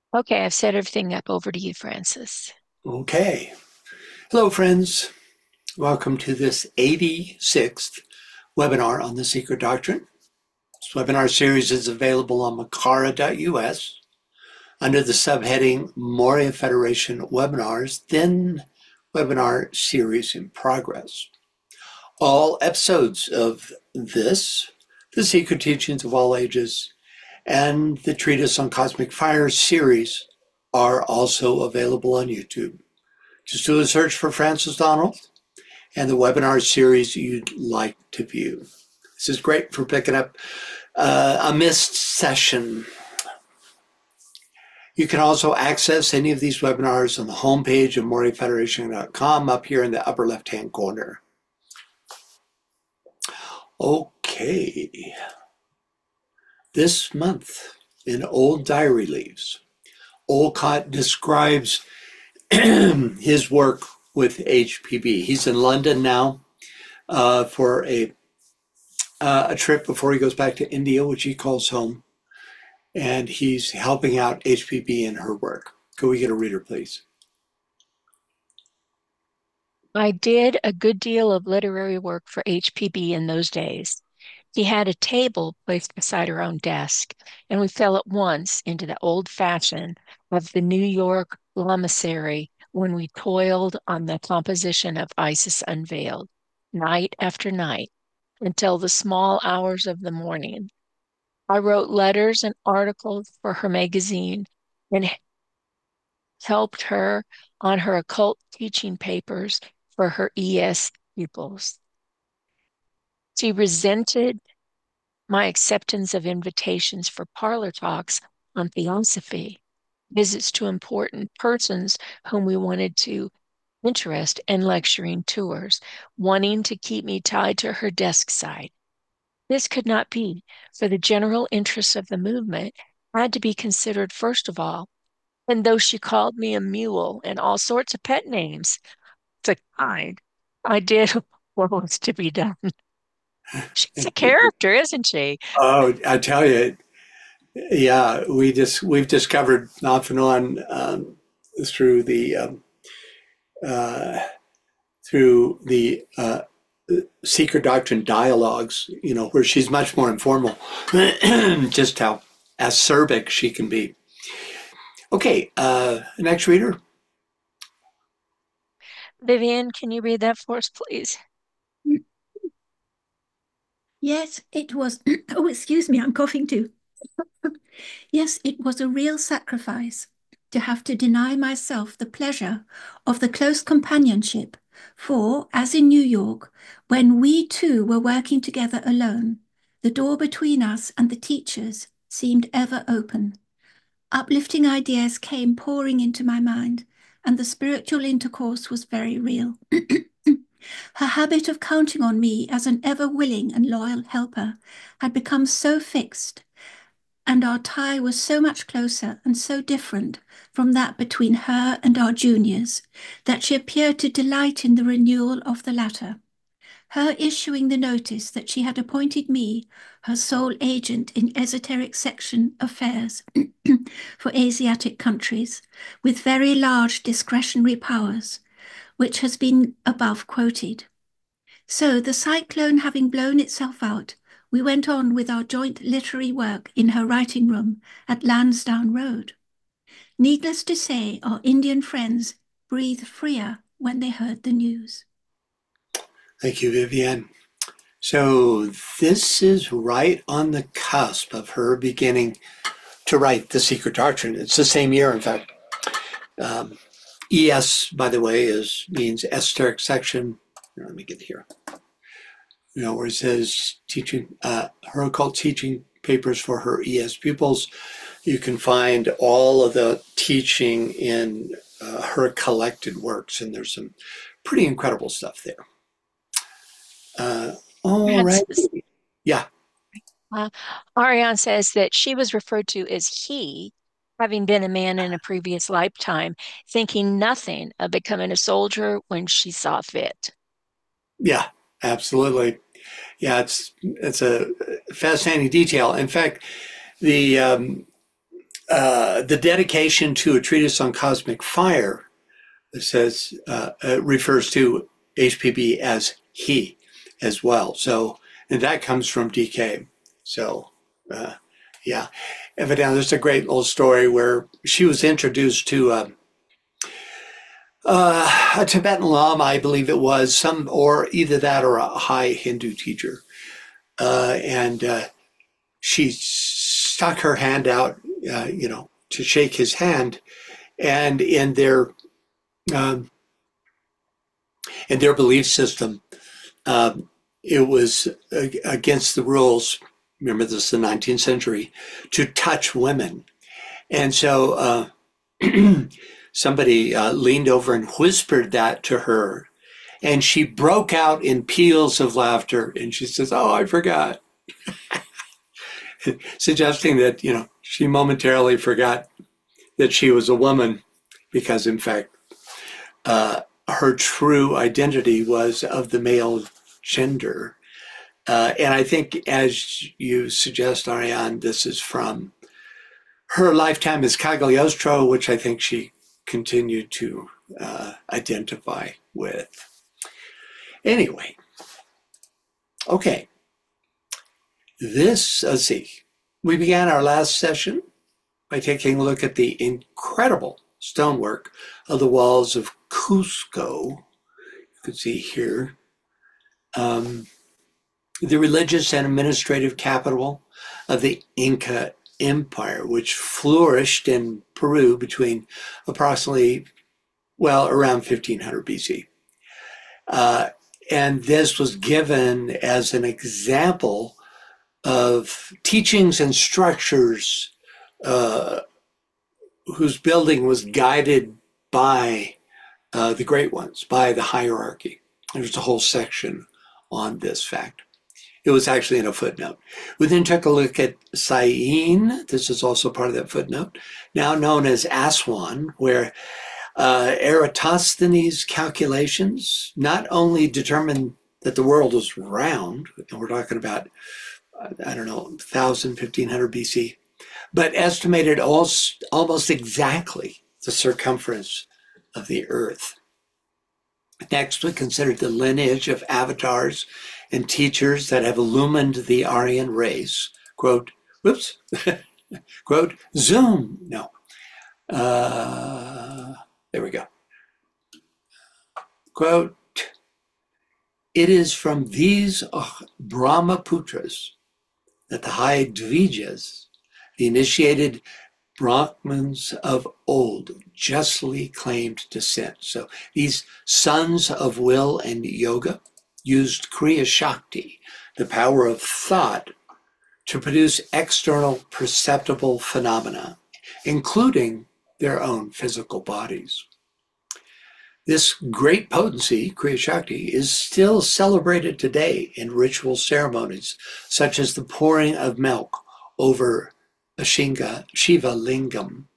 Okay, I've set everything up. Over to you, Francis. Okay. Hello, friends. Welcome to this 86th webinar on the Secret Doctrine. This webinar series is available on Makara.us under the subheading Moria Federation Webinars, then webinar series in progress. All episodes of this, the Secret Teachings of All Ages, and the Treatise on Cosmic Fire series are also available on YouTube. Just do a search for Francis Donald and the webinar series you'd like to view. This is great for picking up a missed session. You can also access any of these webinars on the homepage of MoriaFederation.com up here in the upper left-hand corner. Okay. This month in Old Diary Leaves, Olcott describes his work with HPB. He's in London now for a trip before he goes back to India, which he calls home, and he's helping out HPB in her work. Could we get a reader, please? I did a good deal of literary work for HPB in those days. He had a table placed beside her own desk, and we fell at once into the old fashion of the New York lamasery when we toiled on the composition of Isis Unveiled, night after night, until the small hours of the morning. I wrote letters and articles for her magazine and helped her on her occult teaching papers for her ES pupils. She resented my acceptance of invitations for parlor talks on theosophy, visits to important persons whom we wanted to interest, and lecturing tours, wanting to keep me tied to her desk side. This could not be, for the general interests of the movement had to be considered first of all. And though she called me a mule and all sorts of pet names, the kind, I did what was to be done. She's a character, isn't she? Oh, I tell you, yeah, we've discovered off and on through the uh, secret doctrine dialogues, where she's much more informal, just how acerbic she can be. Okay, next reader. Vivian, can you read that for us, please? Yes, it was. Oh, excuse me, I'm coughing too. Yes, it was a real sacrifice to have to deny myself the pleasure of the close companionship, for, as in New York, when we two were working together alone, the door between us and the teachers seemed ever open. Uplifting ideas came pouring into my mind, and the spiritual intercourse was very real. Her habit of counting on me as an ever willing and loyal helper had become so fixed, and our tie was so much closer and so different from that between her and our juniors, that she appeared to delight in the renewal of the latter. Her issuing the notice that she had appointed me her sole agent in esoteric section affairs for Asiatic countries, with very large discretionary powers, which has been above quoted. So, the cyclone having blown itself out, we went on with our joint literary work in her writing room at Lansdowne Road. Needless to say, our Indian friends breathed freer when they heard the news. Thank you, Vivienne. So this is right on the cusp of her beginning to write The Secret Doctrine. It's the same year, in fact. Um, ES, by the way, means esoteric section. Let me get here. Where it says teaching her occult teaching papers for her ES pupils. You can find all of the teaching in her collected works, and there's some pretty incredible stuff there. All right. Francis. Yeah. Uh, Ariane says that she was referred to as he, having been a man in a previous lifetime, thinking nothing of becoming a soldier when she saw fit. Yeah, absolutely. Yeah, it's a fascinating detail. In fact, the the dedication to a treatise on cosmic fire says refers to HPB as he as well. So, and that comes from DK. So, yeah. Evidently, there's a great little story where she was introduced to a Tibetan Lama, I believe it was, or either that or a high Hindu teacher. And she stuck her hand out, to shake his hand. And in their belief system, it was against the rules. Remember, this is the 19th century, to touch women. And so somebody leaned over and whispered that to her. And she broke out in peals of laughter. And she says, "Oh, I forgot." Suggesting that, she momentarily forgot that she was a woman because, in fact, her true identity was of the male gender. And I think, as you suggest, Ariane, this is from her lifetime as Cagliostro, which I think she continued to identify with. Anyway, okay. Let's see. We began our last session by taking a look at the incredible stonework of the walls of Cusco. You can see here. The religious and administrative capital of the Inca Empire, which flourished in Peru between approximately, around 1500 BC. And this was given as an example of teachings and structures whose building was guided by the great ones, by the hierarchy. There's a whole section on this fact. It was actually in a footnote. We then took a look at Syene. This is also part of that footnote, now known as Aswan, where Eratosthenes' calculations not only determined that the world was round, and we're talking about, 1,000, 1,500 BC, but estimated almost exactly the circumference of the Earth. Next, we considered the lineage of avatars and teachers that have illumined the Aryan race. Quote, quote, Zoom. No. There we go. Quote, it is from these Brahmaputras that the high Dvijas, the initiated Brahmins of old, justly claimed descent. So these sons of will and yoga used Kriya Shakti, the power of thought, to produce external perceptible phenomena, including their own physical bodies. This great potency, Kriya Shakti, is still celebrated today in ritual ceremonies, such as the pouring of milk over a Shiva lingam.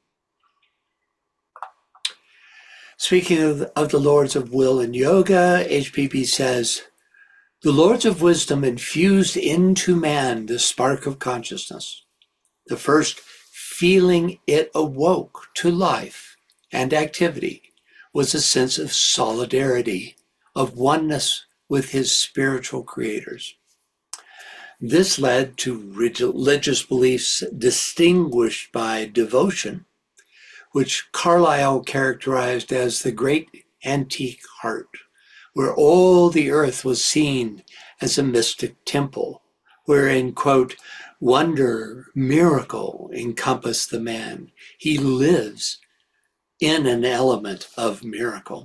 Speaking of the Lords of Will and Yoga, HPB says, the Lords of Wisdom infused into man the spark of consciousness. The first feeling it awoke to life and activity was a sense of solidarity, of oneness with his spiritual creators. This led to religious beliefs distinguished by devotion, which Carlyle characterized as the great antique heart, where all the earth was seen as a mystic temple, wherein, quote, wonder, miracle encompass the man. He lives in an element of miracle.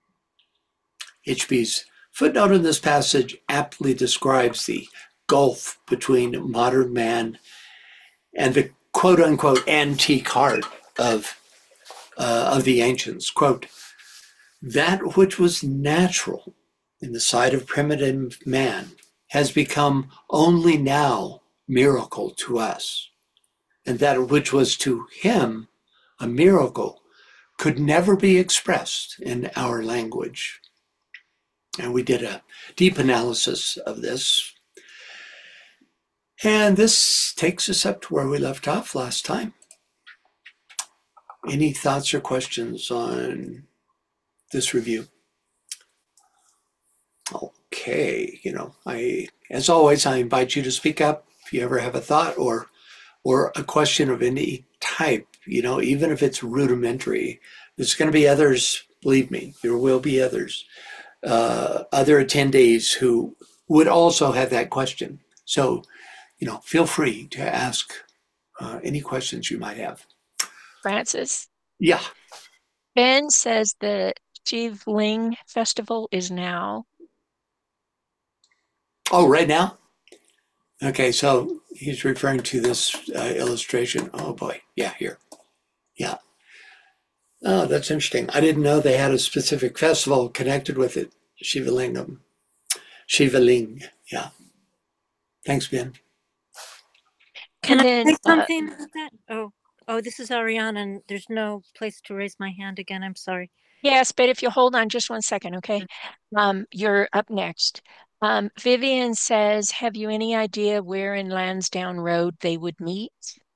HB's footnote in this passage aptly describes the gulf between modern man and the quote-unquote antique heart of the ancients. Quote, that which was natural in the sight of primitive man has become only now miracle to us, and that which was to him a miracle could never be expressed in our language. And we did a deep analysis of this. And this takes us up to where we left off last time. Any thoughts or questions on this review? Okay, as always, I invite you to speak up if you ever have a thought or a question of any type, even if it's rudimentary. There's going to be others, believe me, there will be others, other attendees who would also have that question. So, feel free to ask any questions you might have. Francis. Yeah. Ben says the Shivling Festival is now. Oh, right now? Okay, so he's referring to this illustration. Oh boy. Yeah, here. Yeah. Oh, that's interesting. I didn't know they had a specific festival connected with it. Shivalingam. Shivaling. Yeah. Thanks, Ben. Can And I then, say something about that? Oh, this is Ariana, and there's no place to raise my hand again. I'm sorry. yes, but if you hold on just one second, okay? You're up next. Vivian says, have you any idea where in Lansdowne Road they would meet?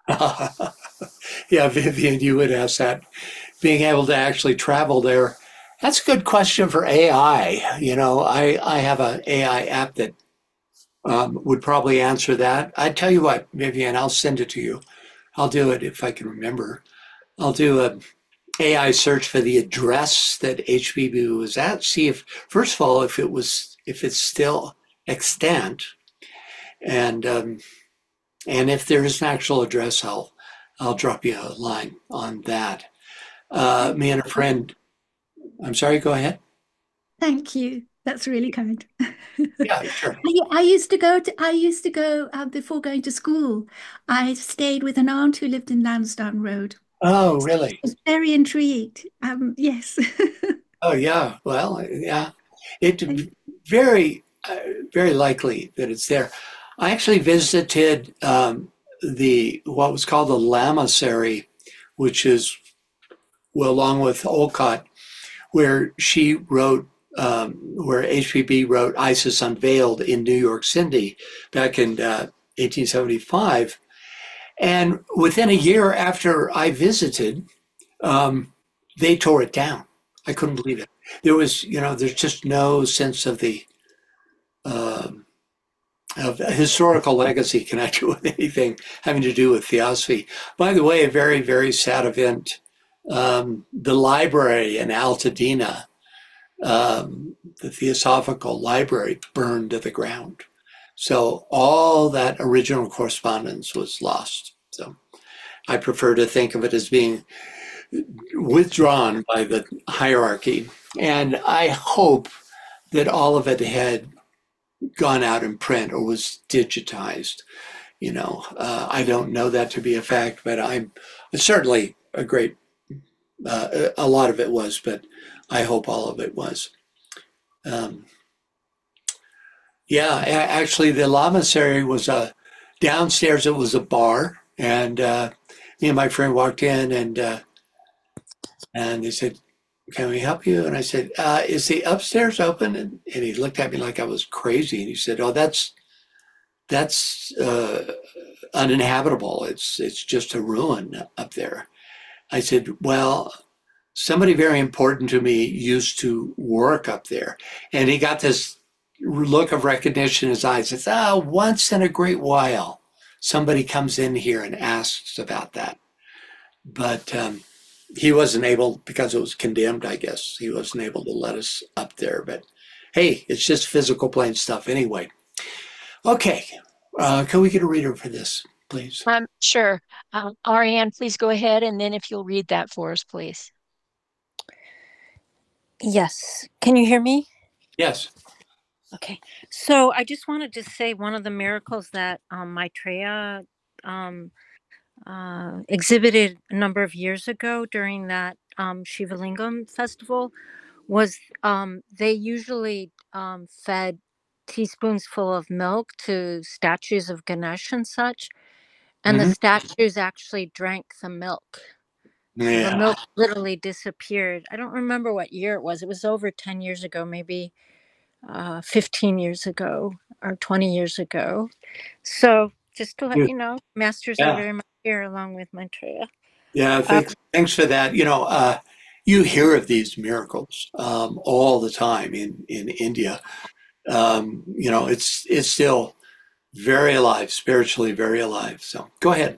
Yeah, Vivian, you would ask that. Being able to actually travel there. That's a good question for AI. I have an AI app that would probably answer that. I tell you what, Vivian, I'll send it to you. I'll do it if I can remember. I'll do a AI search for the address that HPB was at. See if, first of all, if it's still extant, and if there is an actual address, I'll drop you a line on that. Me and a friend. I'm sorry. Go ahead. Thank you. That's really kind. Yeah, sure. I used to go before going to school. I stayed with an aunt who lived in Lansdowne Road. Oh, So I really? was very intrigued. Yes. Oh, yeah. Well, yeah. It very, very likely that it's there. I actually visited the what was called the Lamasery, which is well, along with Olcott, where she wrote, where HPB wrote "Isis Unveiled" in New York City back in 1875. And within a year after I visited, um, they tore it down. I couldn't believe it. There's just no sense um of a historical legacy connected with anything having to do with theosophy. By the way, a very, very sad event. The library in Altadena, the Theosophical Library, burned to the ground. So all that original correspondence was lost. So I prefer to think of it as being withdrawn by the hierarchy. And I hope that all of it had gone out in print or was digitized. I don't know that to be a fact, but I'm certainly a lot of it was, but I hope all of it was. Um, yeah, actually, the Lamasery was downstairs. It was a bar, and me and my friend walked in, and they said, "Can we help you?" And I said, "Is the upstairs open?" And he looked at me like I was crazy, and he said, "Oh, that's uninhabitable. It's just a ruin up there." I said, "Well, somebody very important to me used to work up there," and he got this look of recognition in his eyes. He says, once in a great while, somebody comes in here and asks about that." But he wasn't able, because it was condemned, I guess, he wasn't able to let us up there. But hey, it's just physical plane stuff anyway. Okay, can we get a reader for this, please? Sure. Ariane, please go ahead, and then if you'll read that for us, please. Yes. Can you hear me? Yes. Okay. So I just wanted to say one of the miracles that Maitreya um, exhibited a number of years ago during that Shivalingam festival was they usually fed teaspoons full of milk to statues of Ganesh and such, and the Mm-hmm. statues actually drank the milk. So the Yeah. milk literally disappeared. I don't remember what year it was. It was over 10 years ago, maybe 15 years ago or 20 years ago. So just to let you know, masters are Yeah. very much here along with Maitreya. Yeah, Uh, thanks for that. You hear of these miracles all the time in India. It's still very alive, spiritually very alive. So go ahead.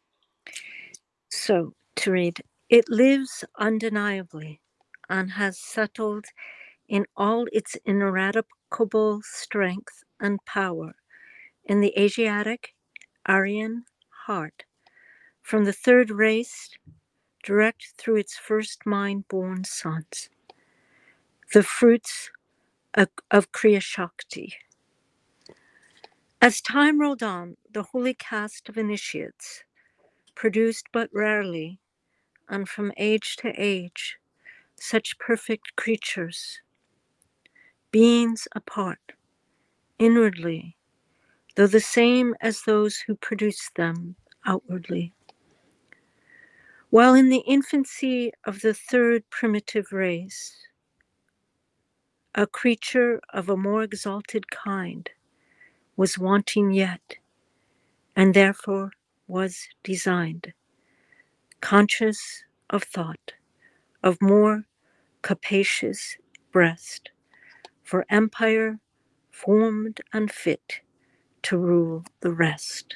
So, to read, it lives undeniably and has settled in all its ineradicable strength and power in the Asiatic Aryan heart, from the third race direct through its first mind-born sons, the fruits of Kriya Shakti. As time rolled on, the holy caste of initiates produced but rarely, and from age to age, such perfect creatures, beings apart, inwardly, though the same as those who produced them outwardly. While in the infancy of the third primitive race, a creature of a more exalted kind was wanting yet, and therefore was designed, conscious of thought, of more capacious breast, for empire formed and fit to rule the rest.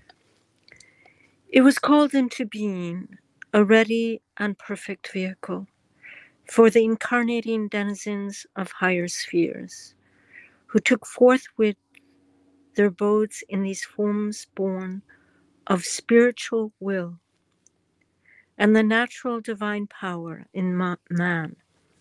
It was called into being, a ready and perfect vehicle for the incarnating denizens of higher spheres, who took forthwith their abodes in these forms born of spiritual will and the natural divine power in man.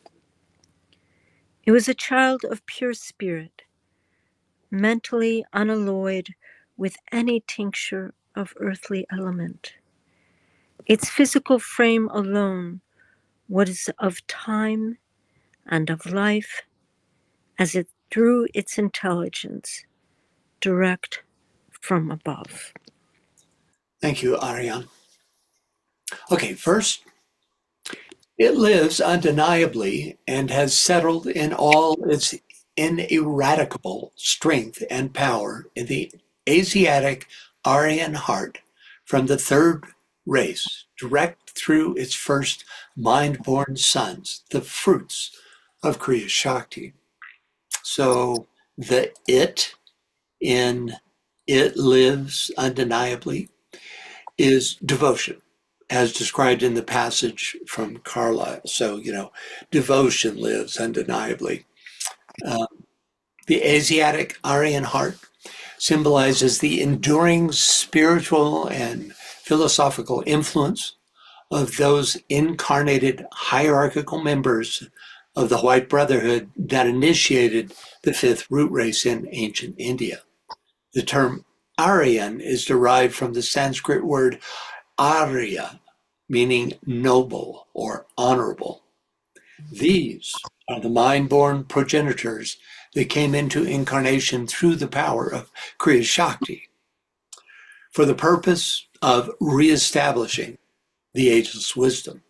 It was a child of pure spirit, mentally unalloyed with any tincture of earthly element. Its physical frame alone was of time and of life as it drew its intelligence direct from above. Thank you, Ariane. Okay, first, it lives undeniably and has settled in all its ineradicable strength and power in the Asiatic Aryan heart from the third race, direct through its first mind-born sons, the fruits of Kriya Shakti. So the it in it lives undeniably is devotion, as described in the passage from Carlyle. So, devotion lives undeniably. Um, the Asiatic Aryan heart symbolizes the enduring spiritual and philosophical influence of those incarnated hierarchical members of the White Brotherhood that initiated the fifth root race in ancient India. The term Aryan is derived from the Sanskrit word Arya, meaning noble or honorable. These are the mind-born progenitors that came into incarnation through the power of Kriya Shakti for the purpose of reestablishing the ageless wisdom.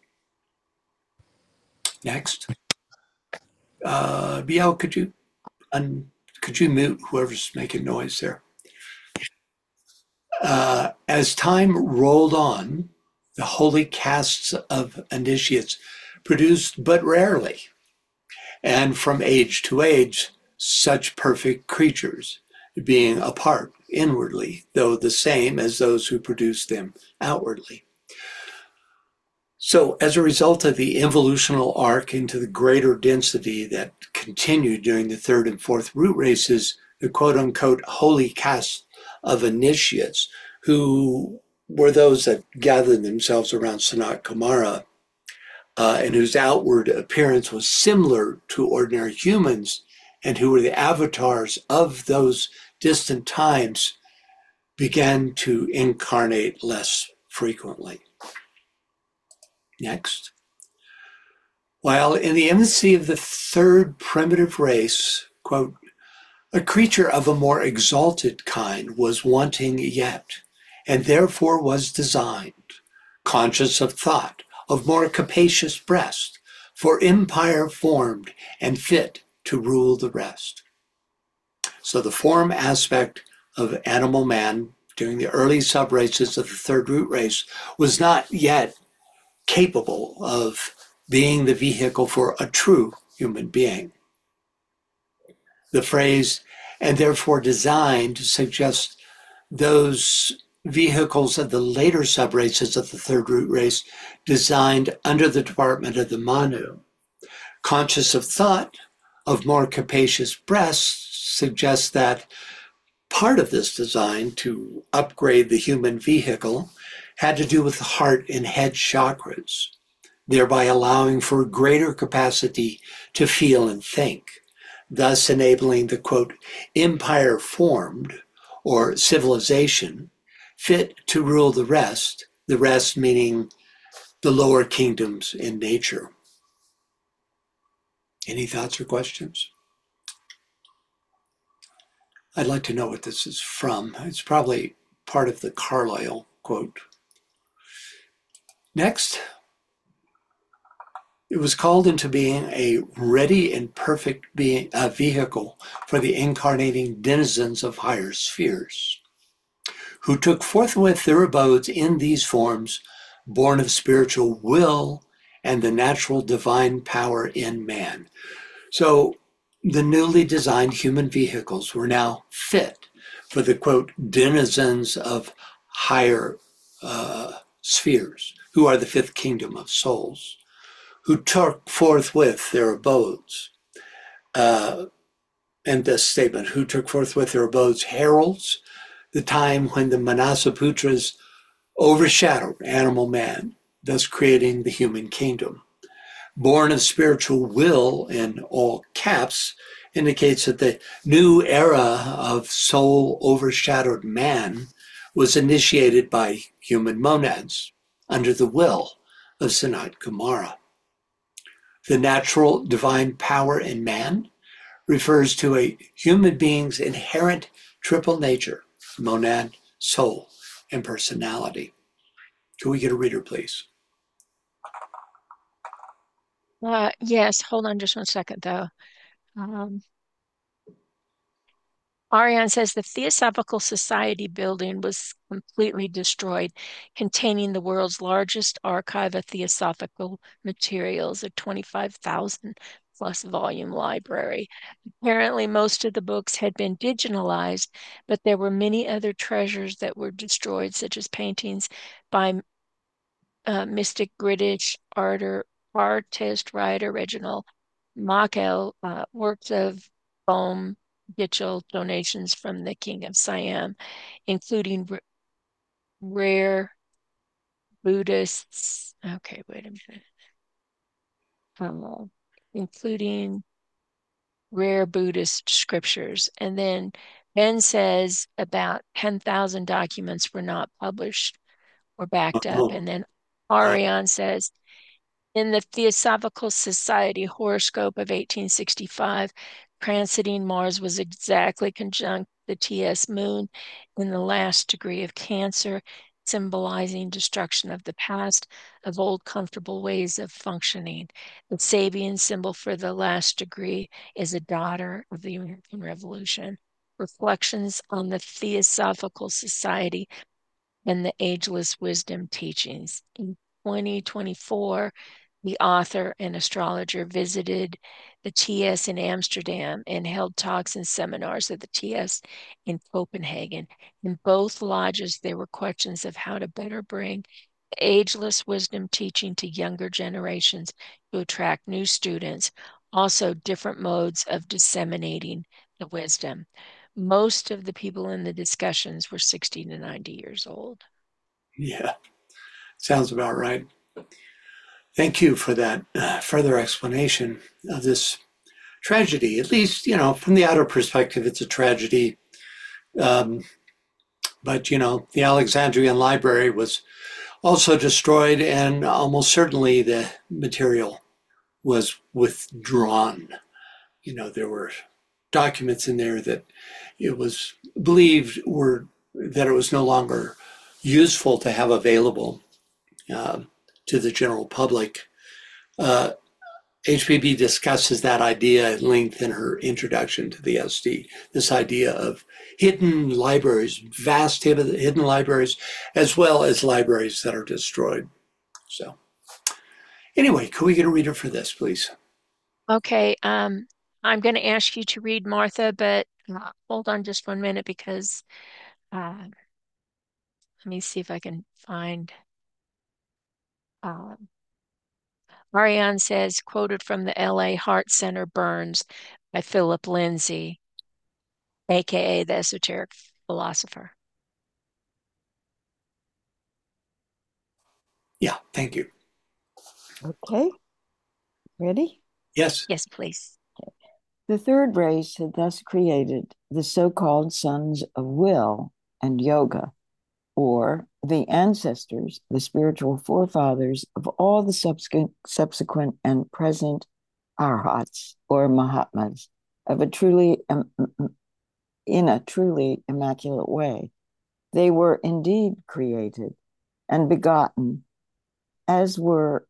Next, Biel, could you mute whoever's making noise there? As time rolled on, the holy castes of initiates produced but rarely, and from age to age, such perfect creatures, being apart inwardly, though the same as those who produce them outwardly. So, as a result of the evolutional arc into the greater density that continued during the third and fourth root races, the quote unquote holy caste of initiates, who were those that gathered themselves around Sanat Kumara, and whose outward appearance was similar to ordinary humans, and who were the avatars of those distant times, began to incarnate less frequently. Next. While in the infancy of the third primitive race, quote, a creature of a more exalted kind was wanting yet, and therefore was designed, conscious of thought, of more capacious breast, for empire formed and fit to rule the rest. So the form aspect of animal man during the early subraces of the third root race was not yet capable of being the vehicle for a true human being. The phrase, and therefore designed, suggests those vehicles of the later subraces of the third root race designed under the department of the Manu. Conscious of thought of more capacious breasts suggests that part of this design to upgrade the human vehicle had to do with the heart and head chakras, thereby allowing for greater capacity to feel and think, thus enabling the, quote, empire formed, or civilization, fit to rule the rest meaning the lower kingdoms in nature. Any thoughts or questions? I'd like to know what this is from. It's probably part of the Carlyle quote. Next, it was called into being a ready and perfect vehicle for the incarnating denizens of higher spheres, who took forthwith their abodes in these forms, born of spiritual will and the natural divine power in man. So the newly designed human vehicles were now fit for the, quote, denizens of higher spheres, who are the fifth kingdom of souls, who took forthwith their abodes. And this statement, who took forthwith their abodes, heralds the time when the Manasaputras overshadowed animal man, thus creating the human kingdom. Born of spiritual will in all caps indicates that the new era of soul overshadowed man was initiated by human monads under the will of Sanat Kumara. The natural divine power in man refers to a human being's inherent triple nature, monad, soul, and personality. Can we get a reader, please? Yes, hold on just one second, though. Ariane says the Theosophical Society building was completely destroyed, containing the world's largest archive of theosophical materials, a 25,000 plus volume library. Apparently, most of the books had been digitalized, but there were many other treasures that were destroyed, such as paintings by mystic British artist, writer Reginald Machel, works of Bohm Gitchell, donations from the King of Siam, including rare Buddhists. Okay, wait a minute. Including rare Buddhist scriptures. And then Ben says about 10,000 documents were not published or backed up. And then Ariane says, in the Theosophical Society horoscope of 1865, transiting Mars was exactly conjunct the TS moon in the last degree of Cancer, symbolizing destruction of the past, of old comfortable ways of functioning. The Sabian symbol for the last degree is a daughter of the American Revolution. Reflections on the Theosophical Society and the Ageless Wisdom teachings. In 2024, the author and astrologer visited the TS in Amsterdam and held talks and seminars at the TS in Copenhagen. In both lodges, there were questions of how to better bring the ageless wisdom teaching to younger generations to attract new students, also different modes of disseminating the wisdom. Most of the people in the discussions were 60 to 90 years old. Yeah, sounds about right. Thank you for that further explanation of this tragedy. At least, from the outer perspective, it's a tragedy. But, the Alexandrian Library was also destroyed, and almost certainly the material was withdrawn. There were documents in there that it was believed that it was no longer useful to have available to the general public. HPB discusses that idea at length in her introduction to the SD, this idea of hidden libraries, vast hidden libraries, as well as libraries that are destroyed. So, Anyway, could we get a reader for this, please? Okay, I'm going to ask you to read Martha, but hold on just 1 minute because let me see if I can find. Uh, Ariane says, quoted from the LA Heart Center Burns by Philip Lindsay, aka the esoteric philosopher. Yeah, thank you. Okay, ready? Yes. Yes, please. The third race had thus created the so-called sons of will and yoga, or the ancestors, the spiritual forefathers of all the subsequent and present arhats or mahatmas of a truly in a truly immaculate way. They were indeed created and begotten, as were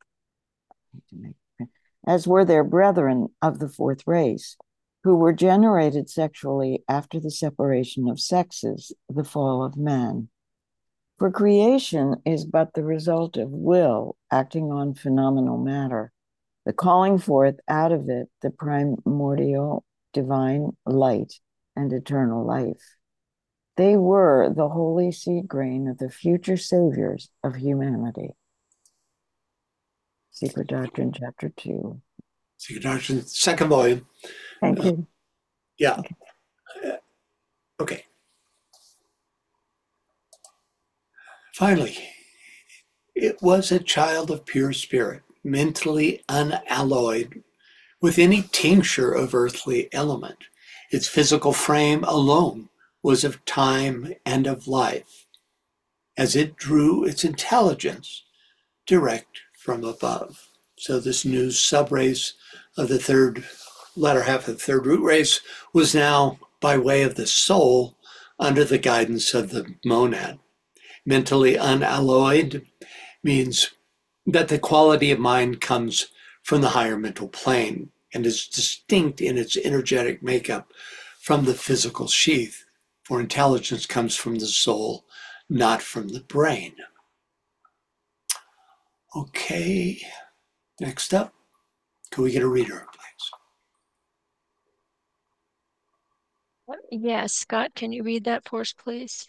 their brethren of the fourth race, who were generated sexually after the separation of sexes, the fall of man. For creation is but the result of will acting on phenomenal matter, the calling forth out of it the primordial divine light and eternal life. They were the holy seed grain of the future saviors of humanity. Secret Doctrine, Chapter 2. Secret Doctrine, second volume. Thank you. Yeah. Okay. Finally, it was a child of pure spirit, mentally unalloyed with any tincture of earthly element. Its physical frame alone was of time and of life, as it drew its intelligence direct from above. So this new subrace of the third latter half of the third root race was now by way of the soul under the guidance of the monad. Mentally unalloyed means that the quality of mind comes from the higher mental plane and is distinct in its energetic makeup from the physical sheath, for intelligence comes from the soul, not from the brain. Okay, next up, can we get a reader, please? Yes, Scott, can you read that for us, please?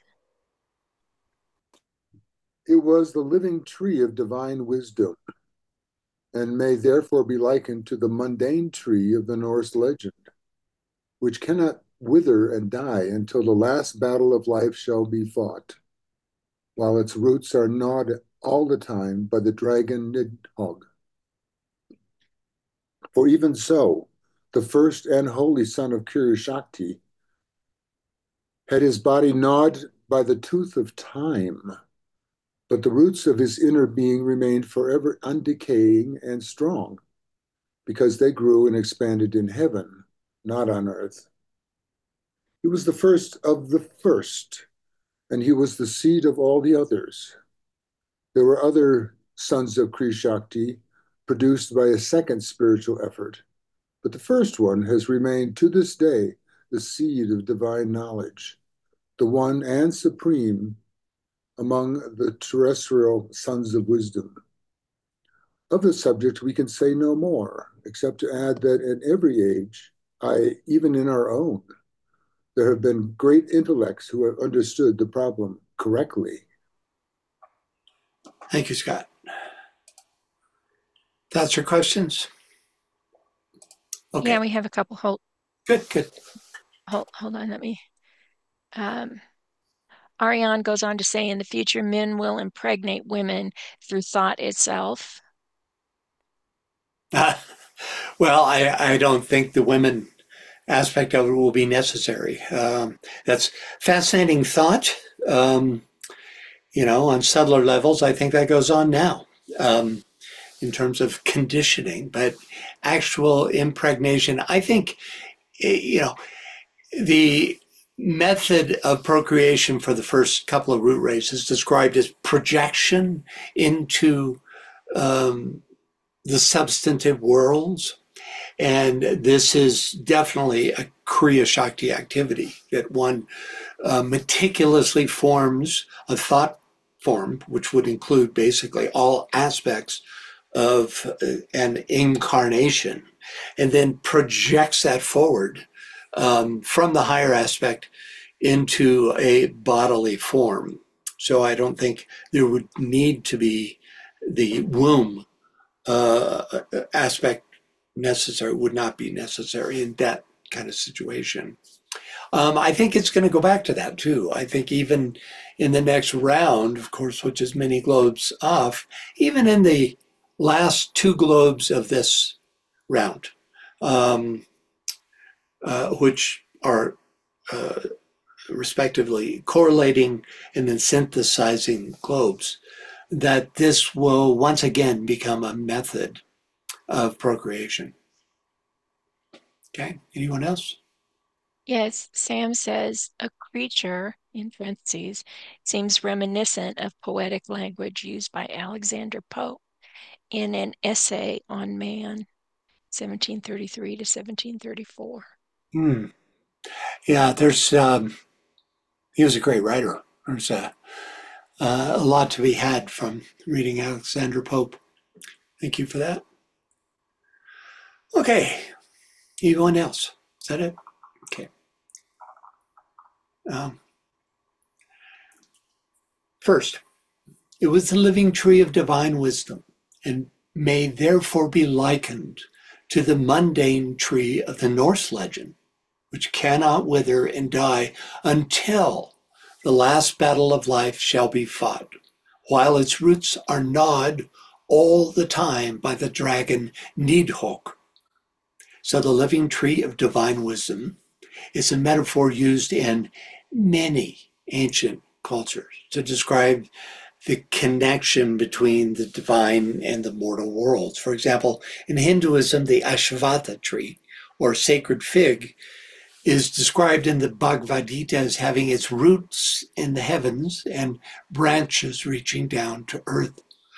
It was the living tree of divine wisdom, and may therefore be likened to the mundane tree of the Norse legend, which cannot wither and die until the last battle of life shall be fought, while its roots are gnawed all the time by the dragon Nidhogg. For even so, the first and holy son of Kirishakti had his body gnawed by the tooth of time, but the roots of his inner being remained forever undecaying and strong, because they grew and expanded in heaven, not on earth. He was the first of the first, and he was the seed of all the others. There were other sons of Kri Shakti produced by a second spiritual effort, but the first one has remained to this day the seed of divine knowledge, the one and supreme among the terrestrial sons of wisdom. Of the subject, we can say no more, except to add that in every age, even in our own, there have been great intellects who have understood the problem correctly. Thank you, Scott. Thoughts or questions? Okay. Yeah, we have a couple. Good. Hold on, let me. Ariane goes on to say, in the future, men will impregnate women through thought itself. Well, I don't think the women aspect of it will be necessary. That's fascinating thought. On subtler levels, I think that goes on now in terms of conditioning, but actual impregnation, I think, the method of procreation for the first couple of root races described as projection into the substantive worlds. And this is definitely a Kriya Shakti activity that one meticulously forms a thought form, which would include basically all aspects of an incarnation, and then projects that forward from the higher aspect into a bodily form. So I don't think there would need to be the womb aspect necessary, would not be necessary in that kind of situation. I think it's going to go back to that too. I think even in the next round, of course, which is many globes off, even in the last two globes of this round, which are respectively correlating and then synthesizing globes, that this will once again become a method of procreation. Okay, anyone else? Yes, Sam says a creature, in parentheses, seems reminiscent of poetic language used by Alexander Pope in an essay on man, 1733 to 1734. Yeah, he was a great writer. There's a lot to be had from reading Alexander Pope. Thank you for that. Okay, anyone else? Is that it? Okay. First, it was the living tree of divine wisdom, and may therefore be likened to the mundane tree of the Norse legend, which cannot wither and die until the last battle of life shall be fought, while its roots are gnawed all the time by the dragon Nidhogg. So the living tree of divine wisdom is a metaphor used in many ancient cultures to describe the connection between the divine and the mortal worlds. For example, in Hinduism, the Ashwatha tree, or sacred fig, is described in the Bhagavad Gita as having its roots in the heavens and branches reaching down to earth.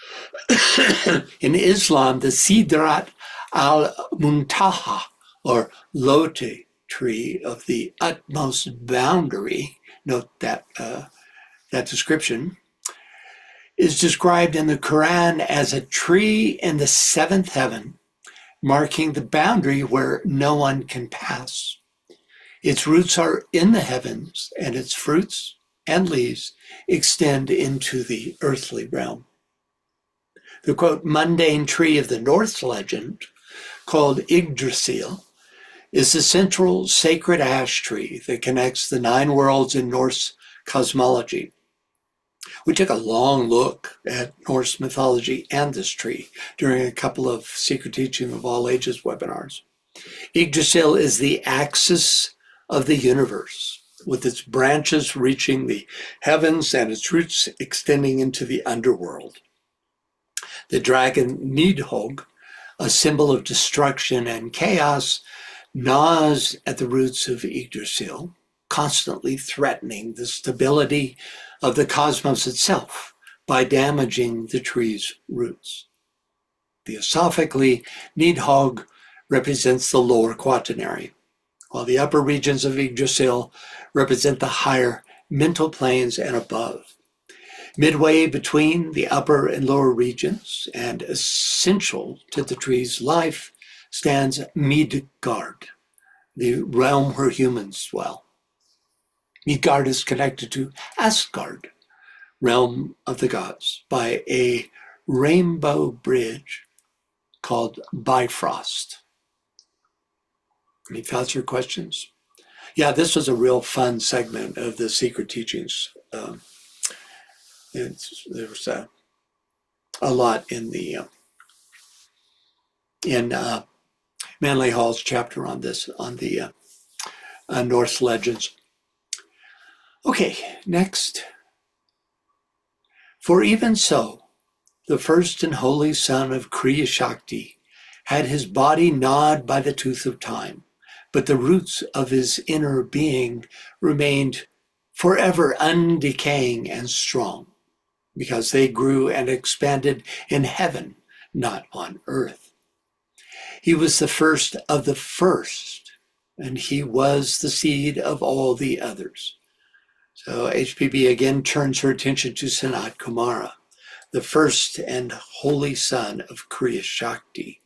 In Islam, the Sidrat al-Muntaha, or Lote tree of the utmost boundary, note that that description, is described in the Quran as a tree in the seventh heaven, marking the boundary where no one can pass. Its roots are in the heavens, and its fruits and leaves extend into the earthly realm. The quote, mundane tree of the Norse legend, called Yggdrasil, is the central sacred ash tree that connects the nine worlds in Norse cosmology. We took a long look at Norse mythology and this tree during a couple of Secret Teaching of All Ages webinars. Yggdrasil is the axis of the universe, with its branches reaching the heavens and its roots extending into the underworld. The dragon Nidhogg, a symbol of destruction and chaos, gnaws at the roots of Yggdrasil, constantly threatening the stability of the cosmos itself by damaging the tree's roots. Theosophically, Nidhogg represents the lower quaternary, while the upper regions of Yggdrasil represent the higher mental planes and above. Midway between the upper and lower regions, and essential to the tree's life, stands Midgard, the realm where humans dwell. Midgard is connected to Asgard, realm of the gods, by a rainbow bridge called Bifrost. Any thoughts or questions? Yeah, this was a real fun segment of the Secret Teachings. There was a lot in the Manly Hall's chapter on this, on the Norse legends. Okay, next. For even so, the first and holy son of Kriya Shakti had his body gnawed by the tooth of time, but the roots of his inner being remained forever undecaying and strong, because they grew and expanded in heaven, not on earth. He was the first of the first, and he was the seed of all the others. So HPB again turns her attention to Sanat Kumara, the first and holy son of Kriya Shakti,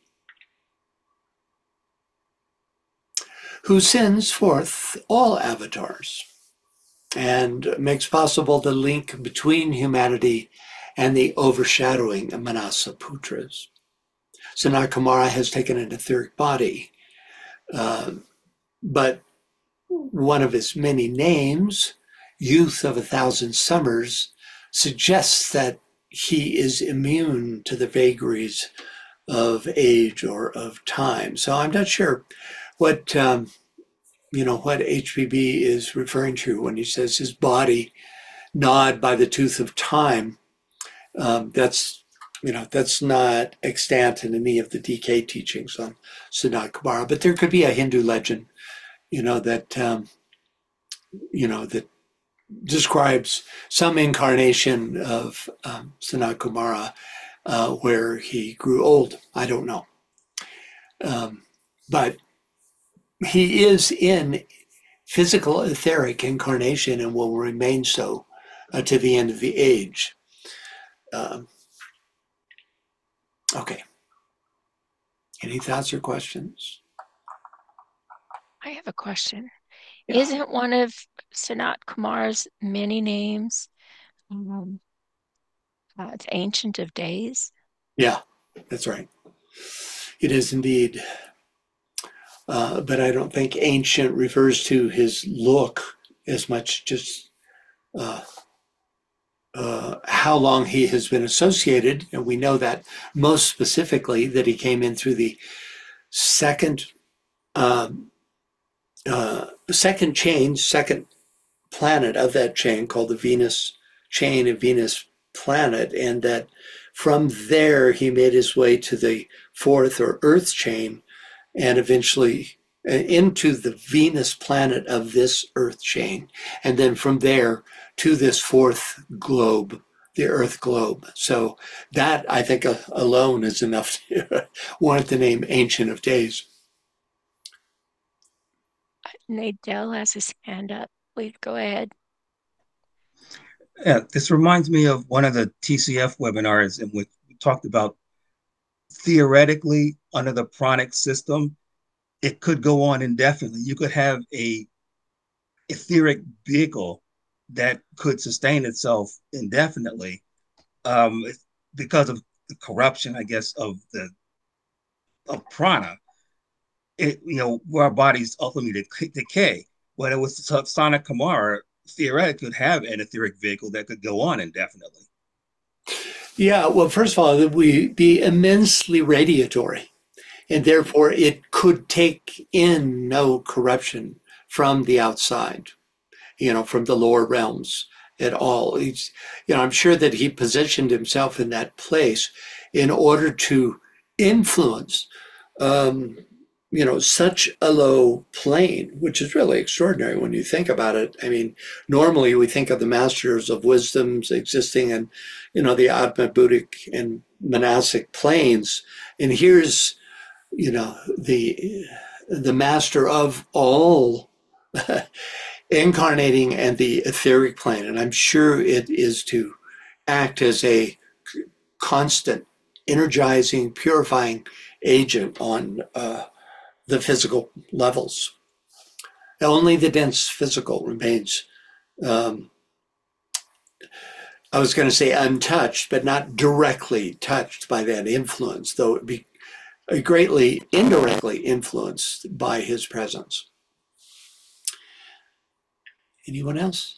who sends forth all avatars and makes possible the link between humanity and the overshadowing of Manasa Putras. Sanat Kumara has taken an etheric body, but one of his many names, Youth of 1,000 Summers, suggests that he is immune to the vagaries of age or of time. So I'm not sure what what HPB is referring to when he says his body gnawed by the tooth of time. That's not extant in any of the DK teachings on Sanat Kumara, but there could be a Hindu legend, that describes some incarnation of Sanat Kumara where he grew old. I don't know. But he is in physical etheric incarnation and will remain so to the end of the age. Okay. Any thoughts or questions? I have a question. Yeah. Isn't one of Sanat Kumar's many names it's Ancient of Days? Yeah, that's right. It is indeed. But I don't think ancient refers to his look as much, just how long he has been associated. And we know that most specifically that he came in through the second planet of that chain called the Venus chain and Venus planet, and that from there he made his way to the fourth or Earth chain and eventually into the Venus planet of this Earth chain, and then from there to this fourth globe, the Earth globe. So that, I think, alone is enough to warrant the name Ancient of Days. Nate Dell has his hand up. Please go ahead. Yeah, this reminds me of one of the TCF webinars in which we talked about theoretically under the pranic system, it could go on indefinitely. You could have a etheric vehicle that could sustain itself indefinitely because of the corruption, I guess, of prana. Where our bodies ultimately decay. When it was Sanat Kumara, theoretically could have an etheric vehicle that could go on indefinitely. Yeah, well, first of all, it would be immensely radiatory, and therefore it could take in no corruption from the outside, from the lower realms at all. I'm sure that he positioned himself in that place in order to influence such a low plane, which is really extraordinary when you think about it. I mean, normally we think of the masters of wisdoms existing in, the Atma Buddhic and monastic planes. And here's, the master of all incarnating and the etheric plane. And I'm sure it is to act as a constant, energizing, purifying agent on the physical levels. Only the dense physical remains, I was going to say untouched, but not directly touched by that influence, though it be greatly indirectly influenced by his presence. Anyone else?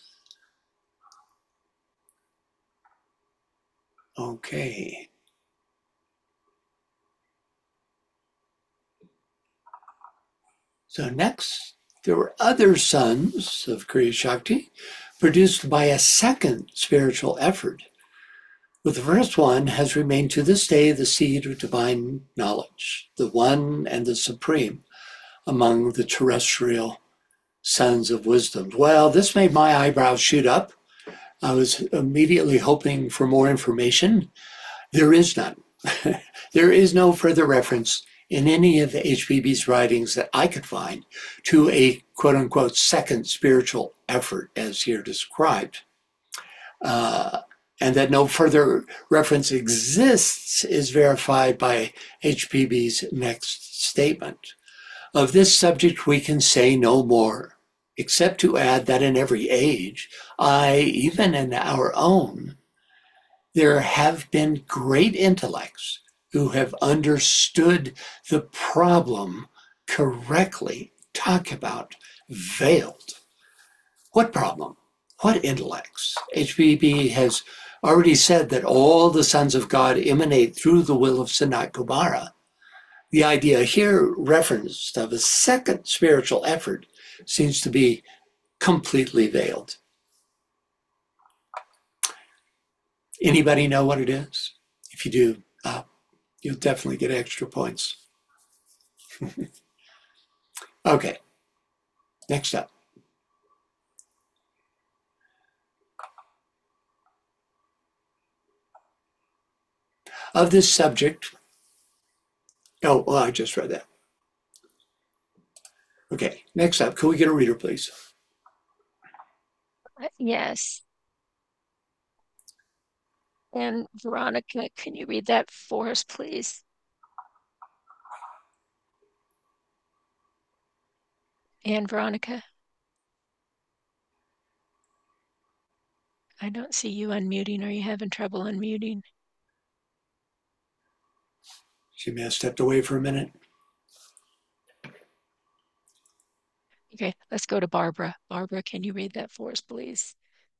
Okay. So next, there were other sons of Kriya Shakti produced by a second spiritual effort. But the first one has remained to this day the seed of divine knowledge, the one and the supreme among the terrestrial sons of wisdom. Well, this made my eyebrows shoot up. I was immediately hoping for more information. There is none. There is no further reference in any of the HPB's writings that I could find to a quote unquote second spiritual effort as here described. and that no further reference exists is verified by HPB's next statement. Of this subject we can say no more, except to add that in every age, even in our own, there have been great intellects who have understood the problem correctly. Talk about veiled. What problem? What intellects? HPB has already said that all the sons of God emanate through the will of Sanat Kumara. The idea here referenced of a second spiritual effort seems to be completely veiled. Anybody know what it is? If you do, you'll definitely get extra points. Okay, next up. Of this subject, I just read that. Okay, next up, can we get a reader, please? Yes. And Veronica, can you read that for us, please? And Veronica? I don't see you unmuting. Are you having trouble unmuting? She may have stepped away for a minute. Okay, let's go to Barbara. Barbara, can you read that for us, please?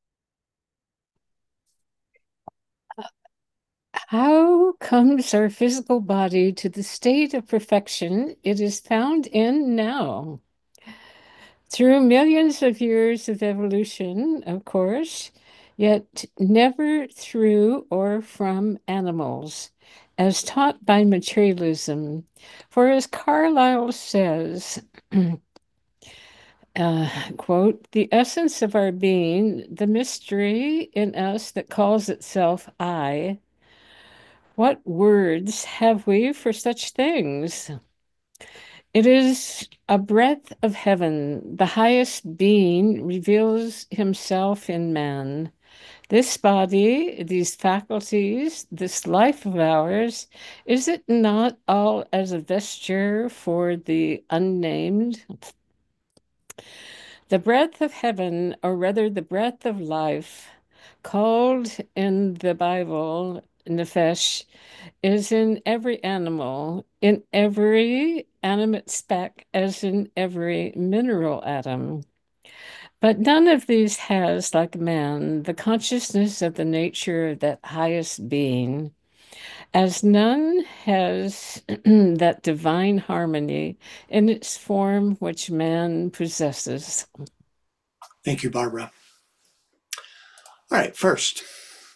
How comes our physical body to the state of perfection it is found in now? Through millions of years of evolution, of course, yet never through or from animals, as taught by materialism. For as Carlyle says, quote, the essence of our being, the mystery in us that calls itself I, what words have we for such things? It is a breath of heaven. The highest being reveals himself in man. This body, these faculties, this life of ours, is it not all as a vesture for the unnamed? The breath of heaven, or rather the breath of life, called in the Bible Nefesh, is in every animal, in every animate speck, as in every mineral atom. But none of these has, like man, the consciousness of the nature of that highest being, as none has that divine harmony in its form which man possesses. Thank you, Barbara. All right, first,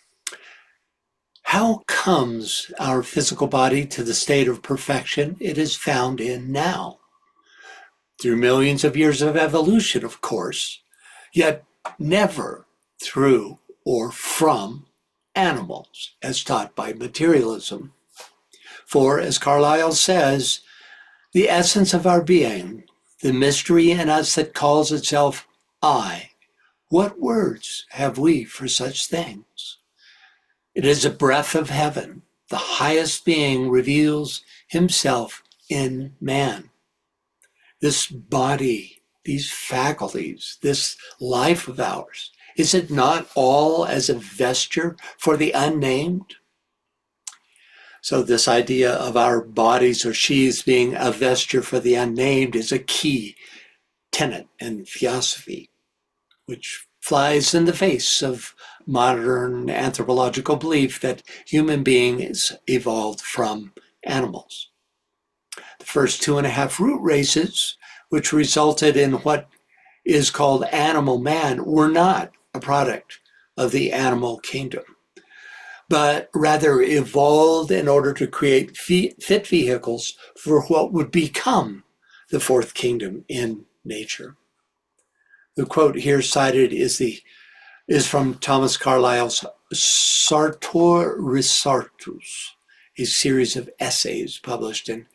how comes our physical body to the state of perfection it is found in now? Through millions of years of evolution, of course, yet never through or from animals, as taught by materialism. For, as Carlyle says, the essence of our being, the mystery in us that calls itself I, what words have we for such things? It is a breath of heaven. The highest being reveals himself in man. This body, these faculties, this life of ours, is it not all as a vesture for the unnamed? So this idea of our bodies or sheaths being a vesture for the unnamed is a key tenet in theosophy, which flies in the face of modern anthropological belief that human beings evolved from animals. The first 2.5 root races, which resulted in what is called animal man, were not a product of the animal kingdom, but rather evolved in order to create fit vehicles for what would become the fourth kingdom in nature. The quote here cited is from Thomas Carlyle's Sartor Resartus, a series of essays published in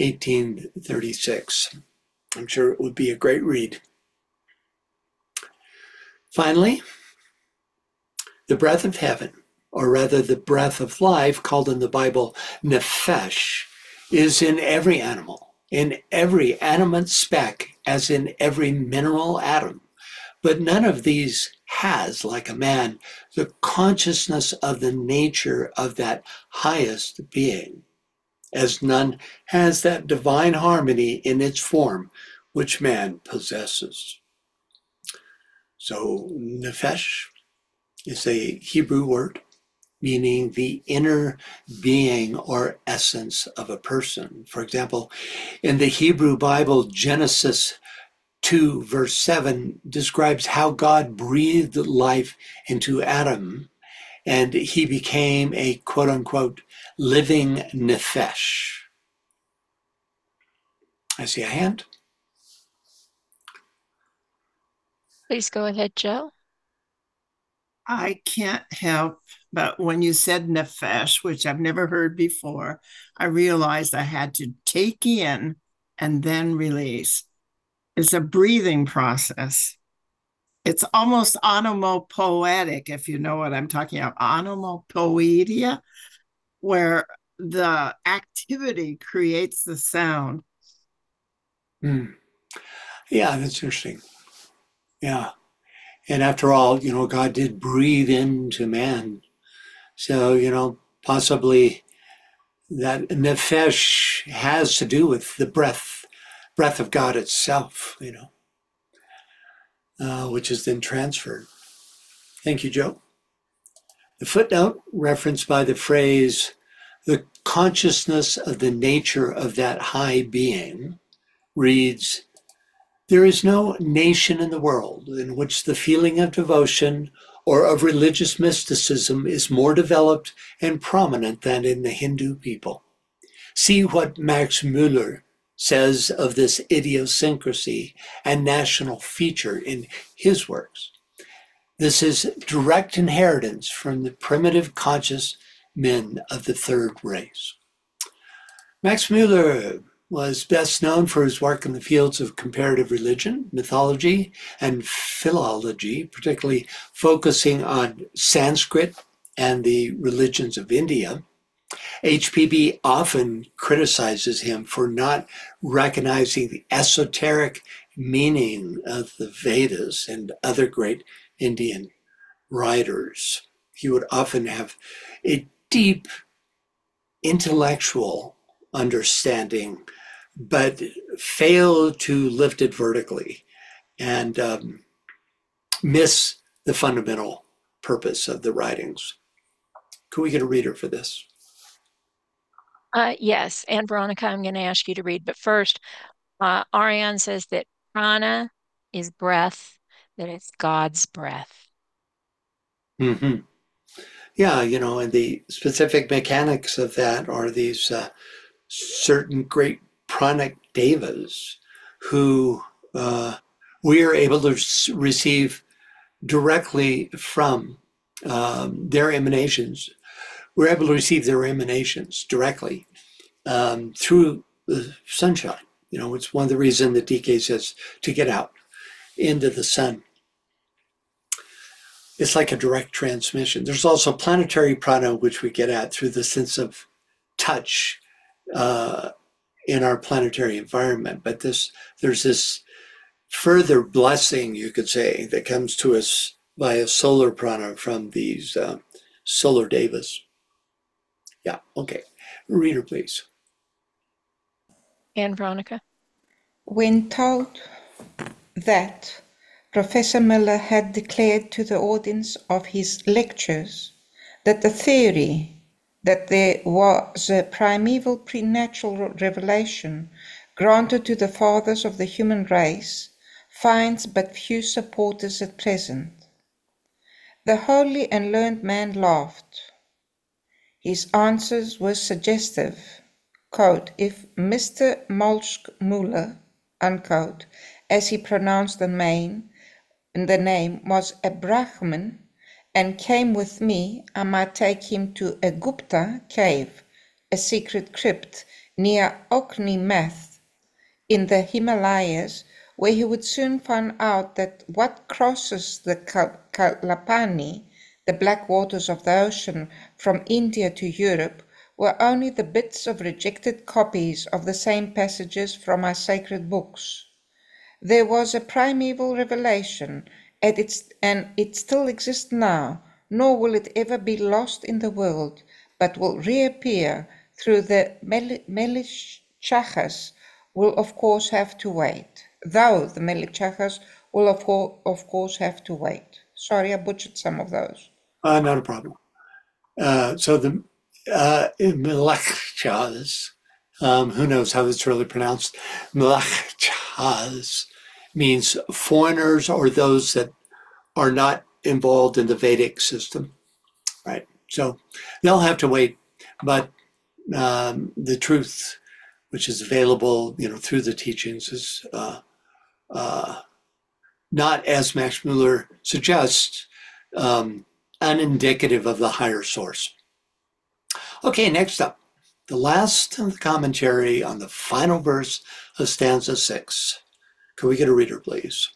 1836. I'm sure it would be a great read. Finally, the breath of heaven or rather the breath of life, called in the Bible nephesh, is in every animal, in every animate speck, as in every mineral atom. But none of these has, like a man, the consciousness of the nature of that highest being, as none has that divine harmony in its form which man possesses. So, nephesh is a Hebrew word meaning the inner being or essence of a person. For example, in the Hebrew Bible, Genesis 2, verse 7 describes how God breathed life into Adam and he became a quote unquote living nephesh. I see a hand. Please go ahead, Joe. I can't help but when you said nephesh, which I've never heard before, I realized I had to take in and then release. It's a breathing process. It's almost onomatopoetic, if you know what I'm talking about, onomatopoeia, where the activity creates the sound. Yeah, that's interesting. Yeah. And after all, God did breathe into man. So, possibly that nephesh has to do with the breath of God itself, which is then transferred. Thank you, Joe. The footnote referenced by the phrase, the consciousness of the nature of that high being, reads, there is no nation in the world in which the feeling of devotion or of religious mysticism is more developed and prominent than in the Hindu people. See what Max Müller says of this idiosyncrasy and national feature in his works. This is direct inheritance from the primitive conscious men of the third race. Max Müller was best known for his work in the fields of comparative religion, mythology, and philology, particularly focusing on Sanskrit and the religions of India. HPB often criticizes him for not recognizing the esoteric meaning of the Vedas and other great Indian writers. He would often have a deep intellectual understanding, but fail to lift it vertically and miss the fundamental purpose of the writings. Could we get a reader for this? Yes, and Veronica, I'm going to ask you to read, but first, Ariane says that prana is breath, that it's God's breath. Mm-hmm. Yeah, and the specific mechanics of that are these certain great pranic devas who we are able to receive directly from their emanations. We're able to receive their emanations directly through the sunshine. It's one of the reasons that DK says to get out into the sun. It's like a direct transmission. There's also planetary prana, which we get at through the sense of touch in our planetary environment. But there's this further blessing, you could say, that comes to us via solar prana from these solar devas. Yeah, okay. Reader, please. And Veronica? When told that Professor Miller had declared to the audience of his lectures that the theory that there was a primeval preternatural revelation granted to the fathers of the human race finds but few supporters at present. The holy and learned man laughed. His answers were suggestive. Quote, if Mr. Molschmuller, unquote, as he pronounced the name, was a Brahmin and came with me, I might take him to a Gupta cave, a secret crypt near Oknimath in the Himalayas, where he would soon find out that what crosses the Kalapani, the black waters of the ocean from India to Europe, were only the bits of rejected copies of the same passages from our sacred books. There was a primeval revelation, and it still exists now, nor will it ever be lost in the world, but will reappear through the Melechachas will of course have to wait. Though the Melechachas will of course have to wait. Sorry, I butchered some of those. Not a problem. So the Melechachas, who knows how it's really pronounced? Melechachas means foreigners or those that are not involved in the Vedic system, right? So they'll have to wait, but the truth, which is available, through the teachings, is not, as Max Muller suggests, unindicative of the higher source. Okay, next up, the last of the commentary on the final verse of stanza 6. Can we get a reader, please?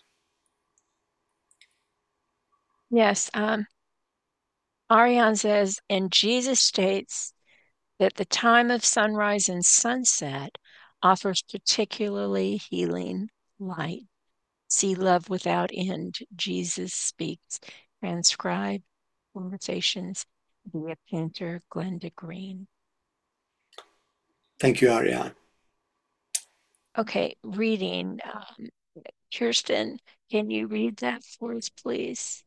Yes. Ariane says, and Jesus states that the time of sunrise and sunset offers particularly healing light. See Love Without End. Jesus speaks. Transcribe conversations via painter Glenda Green. Thank you, Ariane. Okay, reading. Kirsten, can you read that for us, please?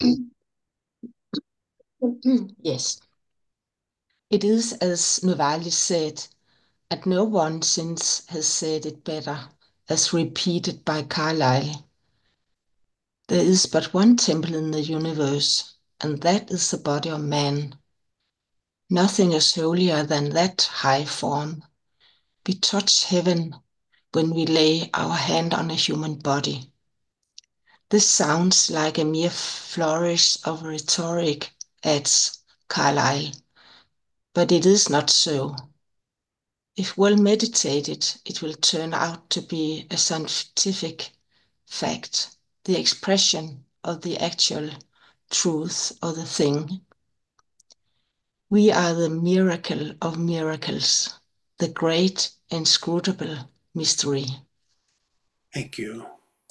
Yes. It is as Novalis said, and no one since has said it better, as repeated by Carlyle. There is but one temple in the universe, and that is the body of man. Nothing is holier than that high form. We touch heaven when we lay our hand on a human body. This sounds like a mere flourish of rhetoric, adds Carlyle, but it is not so. If well meditated, it will turn out to be a scientific fact, the expression of the actual truth of the thing. We are the miracle of miracles, the great inscrutable mystery. Thank you.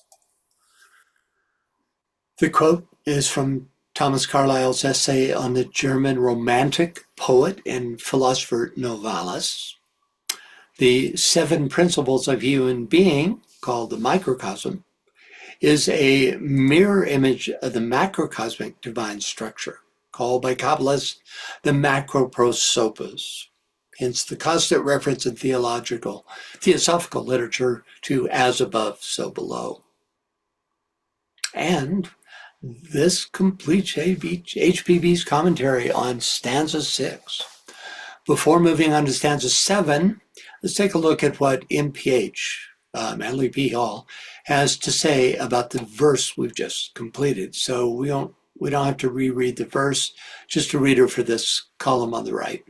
The quote is from Thomas Carlyle's essay on the German Romantic poet and philosopher Novalis. The 7 principles of human being, called the microcosm, is a mirror image of the macrocosmic divine structure, called by Kabbalists the macroprosopos. Hence the constant reference in theosophical literature to as above, so below. And this completes HPB's commentary on stanza 6. Before moving on to stanza 7, let's take a look at what MPH, Natalie P. Hall, has to say about the verse we've just completed. So we don't have to reread the verse, just a reader for this column on the right.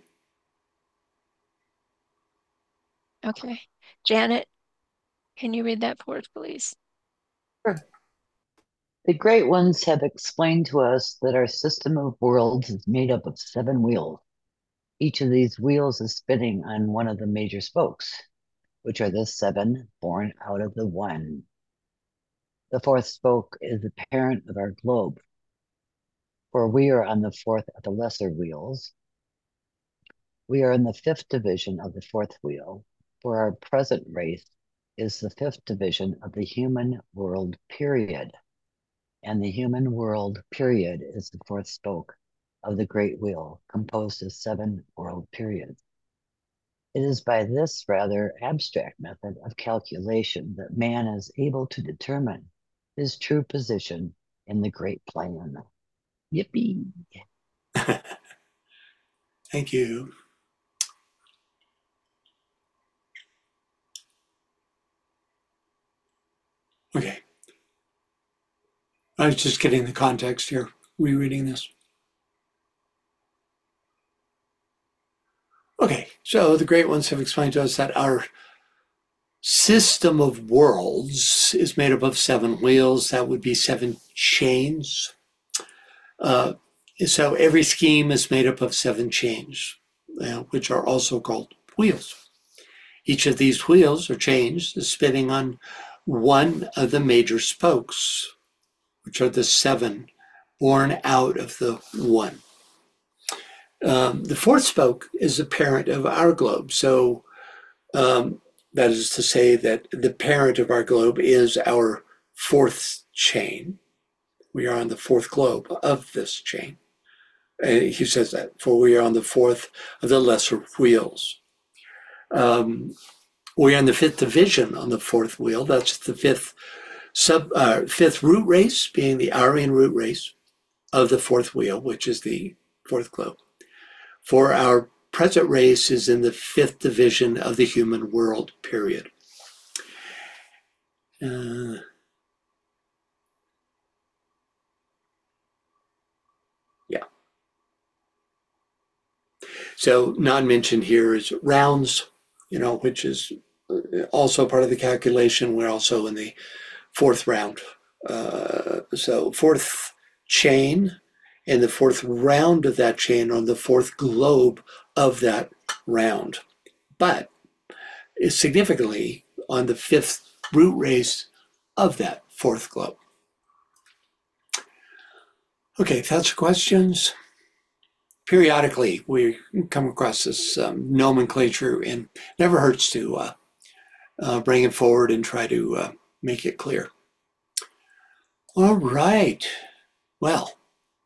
Okay. Janet, can you read that for us, please? Sure. The great ones have explained to us that our system of worlds is made up of 7 wheels. Each of these wheels is spinning on one of the major spokes, which are the 7 born out of the 1. The 4th spoke is the parent of our globe, for we are on the 4th of the lesser wheels. We are in the 5th division of the 4th wheel, for our present race is the 5th division of the human world period. And the human world period is the 4th spoke of the great wheel, composed of 7 world periods. It is by this rather abstract method of calculation that man is able to determine his true position in the great plan. Yippee! Thank you. Okay. I was just getting the context here, rereading this. Okay, so the great ones have explained to us that our system of worlds is made up of 7 wheels. That would be 7 chains. So every scheme is made up of 7 chains, which are also called wheels. Each of these wheels or chains is spinning on one of the major spokes, which are the 7 born out of the one. The fourth spoke is the parent of our globe. So that is to say that the parent of our globe is our fourth chain. We are on the fourth globe of this chain. He says that, for we are on the fourth of the lesser wheels. We are in the fifth division on the fourth wheel. That's the fifth root race, being the Aryan root race of the fourth wheel, which is the fourth globe. For our present race is in the fifth division of the human world, period. So non-mentioned here is rounds, which is also part of the calculation. We're also in the fourth round. So fourth chain and the fourth round of that chain on the fourth globe of that round. But it's significantly on the fifth root race of that fourth globe. Okay, if that's questions. Periodically, we come across this nomenclature, and never hurts to bring it forward and try to make it clear. All right. Well,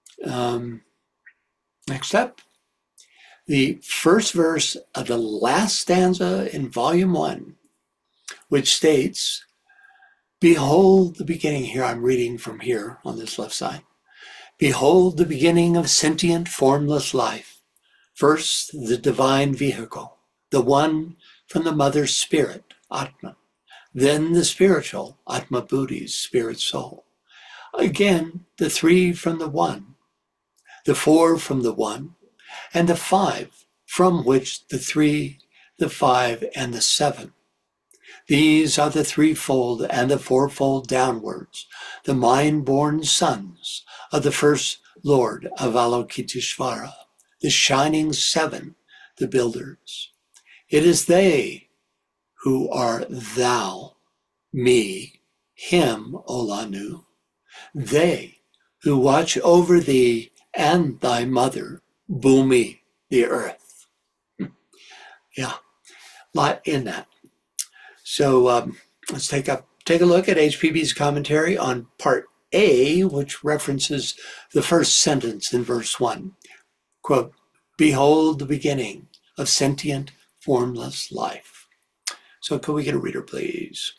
next up, the first verse of the last stanza in Volume 1, which states, "Behold the beginning," here I'm reading from here on this left side, "Behold the beginning of sentient, formless life. First, the divine vehicle, the one from the mother's spirit, Atma. Then the spiritual, Atma Buddhi's spirit soul. Again, the 3 from the one, the 4 from the one, and the 5, from which the 3, the 5, and the 7. These are the threefold and the fourfold downwards, the mind-born sons of the first Lord of Avalokiteshvara, the shining 7, the builders. It is they who are thou, me, him, Olanu, they who watch over thee and thy mother, Bhumi, the earth. Yeah, a lot in that. So let's take a look at HPB's commentary on part A, which references the first sentence in verse 1. Quote, "Behold the beginning of sentient, formless life." So could we get a reader, please?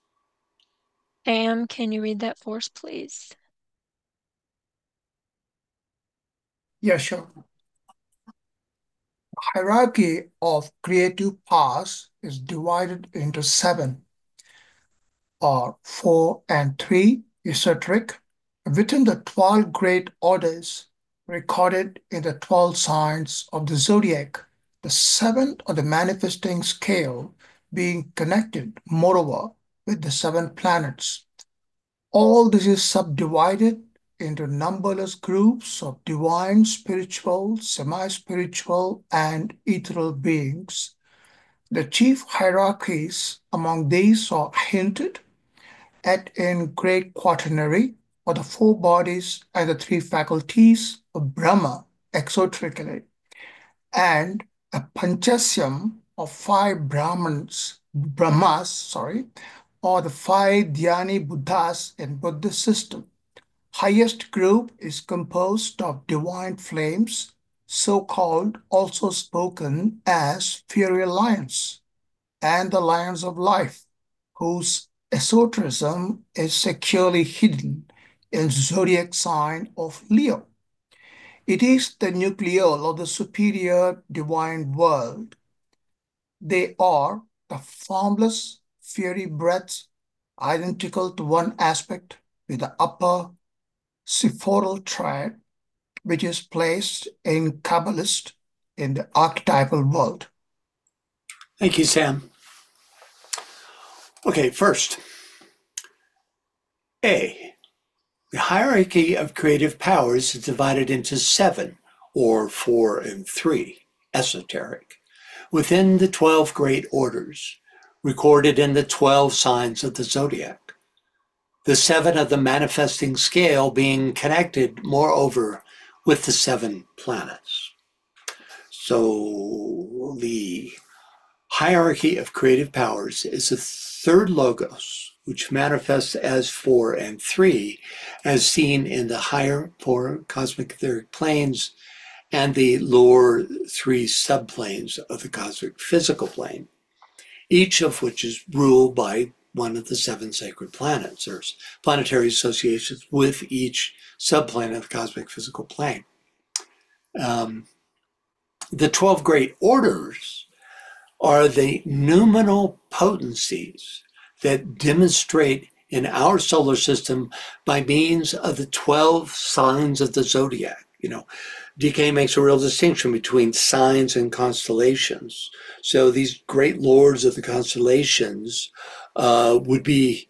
Sam, can you read that for us, please? Yeah, sure. Hierarchy of creative powers is divided into 7, or 4 and 3 esoteric, within the 12 great orders recorded in the 12 signs of the zodiac, the 7th on the manifesting scale being connected, moreover, with the 7 planets. All this is subdivided into numberless groups of divine, spiritual, semi-spiritual, and ethereal beings. The chief hierarchies among these are hinted at in Great Quaternary, or the 4 bodies and the 3 faculties of Brahma, exoterically, and a Panchasyam of 5 Brahmas, or the 5 Dhyani Buddhas in Buddhist system. Highest group is composed of divine flames, so-called, also spoken as fiery lions, and the lions of life, whose esotericism is securely hidden in zodiac sign of Leo. It is the nucleus of the superior divine world. They are the formless fiery breaths, identical to one aspect with the upper sephoral triad, which is placed in Kabbalist in the archetypal world. Thank you, Sam. Okay, first, A, The hierarchy of creative powers is divided into 7, or 4 and 3, esoteric, within the 12 great orders, recorded in the 12 signs of the zodiac. The 7 of the manifesting scale being connected, moreover, with the 7 planets. So the hierarchy of creative powers is the third logos, which manifests as 4 and 3, as seen in the higher 4 cosmic etheric planes and the lower 3 subplanes of the cosmic physical plane, each of which is ruled by one of the 7 sacred planets. There's planetary associations with each subplane of the cosmic physical plane. The 12 great orders are the noumenal potencies that demonstrate in our solar system by means of the 12 signs of the zodiac. DK makes a real distinction between signs and constellations. So these great lords of the constellations would be,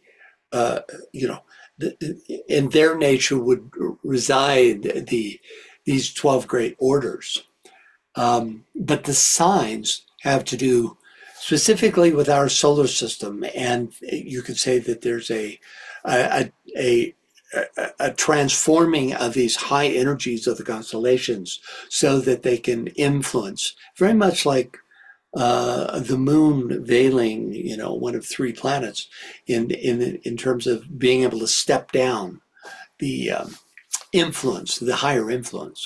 in their nature would reside these 12 great orders. But the signs have to do specifically with our solar system, and you could say that there's a transforming of these high energies of the constellations so that they can influence, very much like the moon veiling, one of 3 planets, in terms of being able to step down the influence, the higher influence.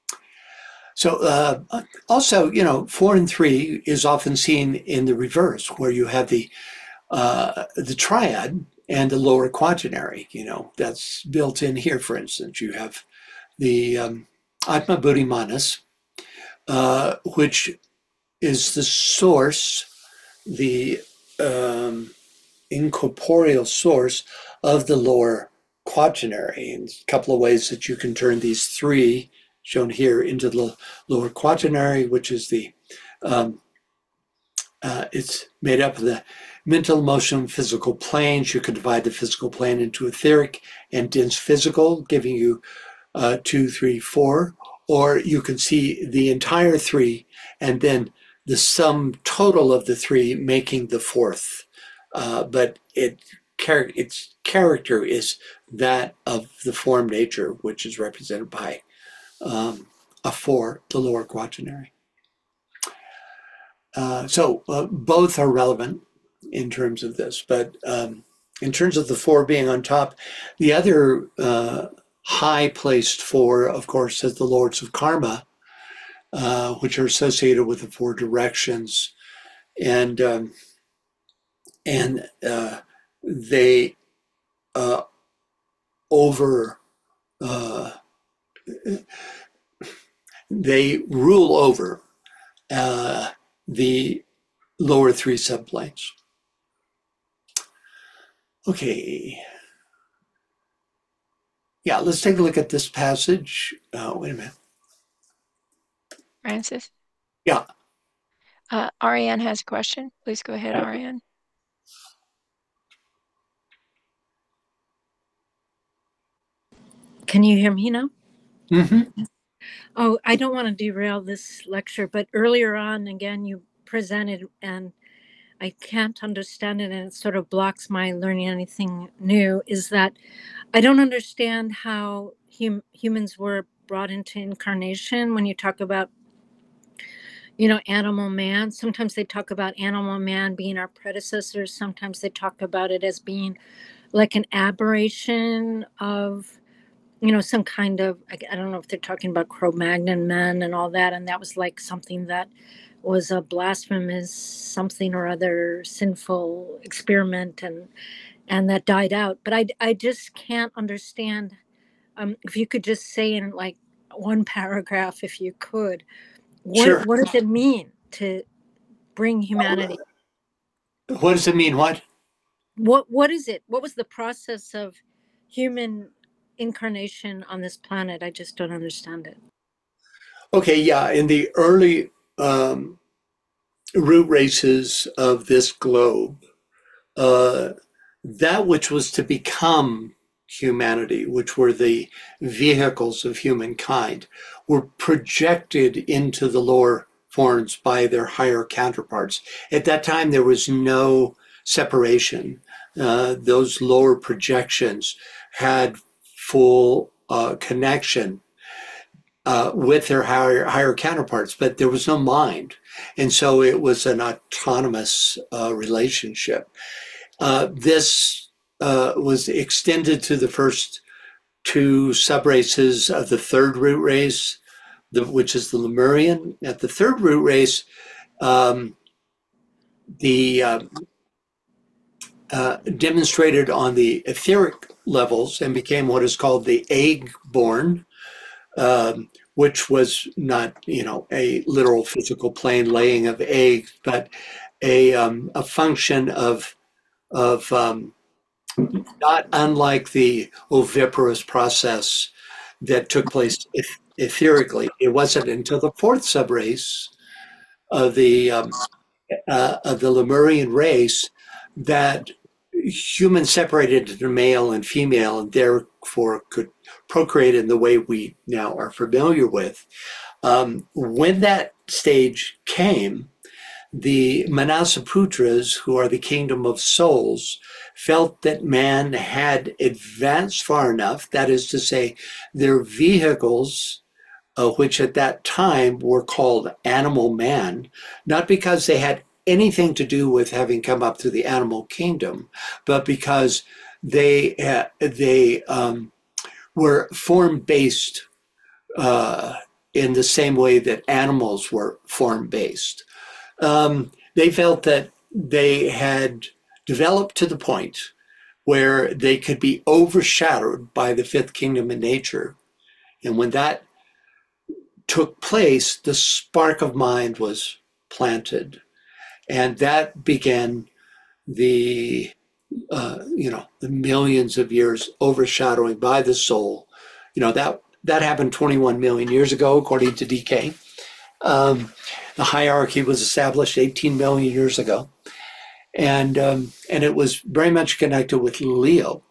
So also, 4 and 3 is often seen in the reverse, where you have the triad and the lower quaternary. That's built in here. For instance, you have the Atma Buddhi Manas, which is the source, the incorporeal source of the lower quaternary. And a couple of ways that you can turn these 3 shown here into the lower quaternary, which is it's made up of the mental, emotional, and physical planes. You could divide the physical plane into etheric and dense physical, giving you 2, 3, 4, or you can see the entire 3 and then the sum total of the 3 making the 4th. But its character is that of the form nature, which is represented by a 4, the lower quaternary. So both are relevant in terms of this, but in terms of the 4 being on top, the other high-placed 4, of course, is the lords of karma, which are associated with the 4 directions, and they they rule over the lower 3 subplanes. Okay. Yeah, let's take a look at this passage. Wait a minute. Francis? Yeah. Ariane has a question. Please go ahead, Ariane. Can you hear me now? Mm-hmm. Oh, I don't want to derail this lecture, but earlier on, again, you presented and I can't understand it and it sort of blocks my learning anything new, is that I don't understand how humans were brought into incarnation. When you talk about, animal man, sometimes they talk about animal man being our predecessors. Sometimes they talk about it as being like an aberration of, some kind of, I don't know if they're talking about Cro-Magnon men and all that. And that was like something that was a blasphemous something or other sinful experiment and that died out. But I just can't understand, if you could just say in like one paragraph, if you could, Sure. what does it mean to bring humanity? What does it mean? What is it? What was the process of human incarnation on this planet? I just don't understand it. Okay, yeah, in the early root races of this globe, that which was to become humanity, which were the vehicles of humankind, were projected into the lower forms by their higher counterparts. At that time, there was no separation. Those lower projections had full connection with their higher counterparts, but there was no mind. And so it was an autonomous relationship. This was extended to the first two subraces of the third root race, which is the Lemurian. At the third root race, demonstrated on the etheric levels and became what is called the egg-born, which was not, a literal physical plane laying of eggs, but a function of not unlike the oviparous process that took place etherically. It wasn't until the fourth subrace of the Lemurian race that humans separated into male and female, and therefore could procreate in the way we now are familiar with. When that stage came, the Manasaputras, who are the kingdom of souls, felt that man had advanced far enough, that is to say, their vehicles, which at that time were called animal man, not because they had anything to do with having come up through the animal kingdom, but because they were form-based in the same way that animals were form-based. They felt that they had developed to the point where they could be overshadowed by the fifth kingdom in nature. And when that took place, the spark of mind was planted. And that began the millions of years overshadowing by the soul. That happened 21 million years ago, according to DK. The hierarchy was established 18 million years ago, and it was very much connected with Leo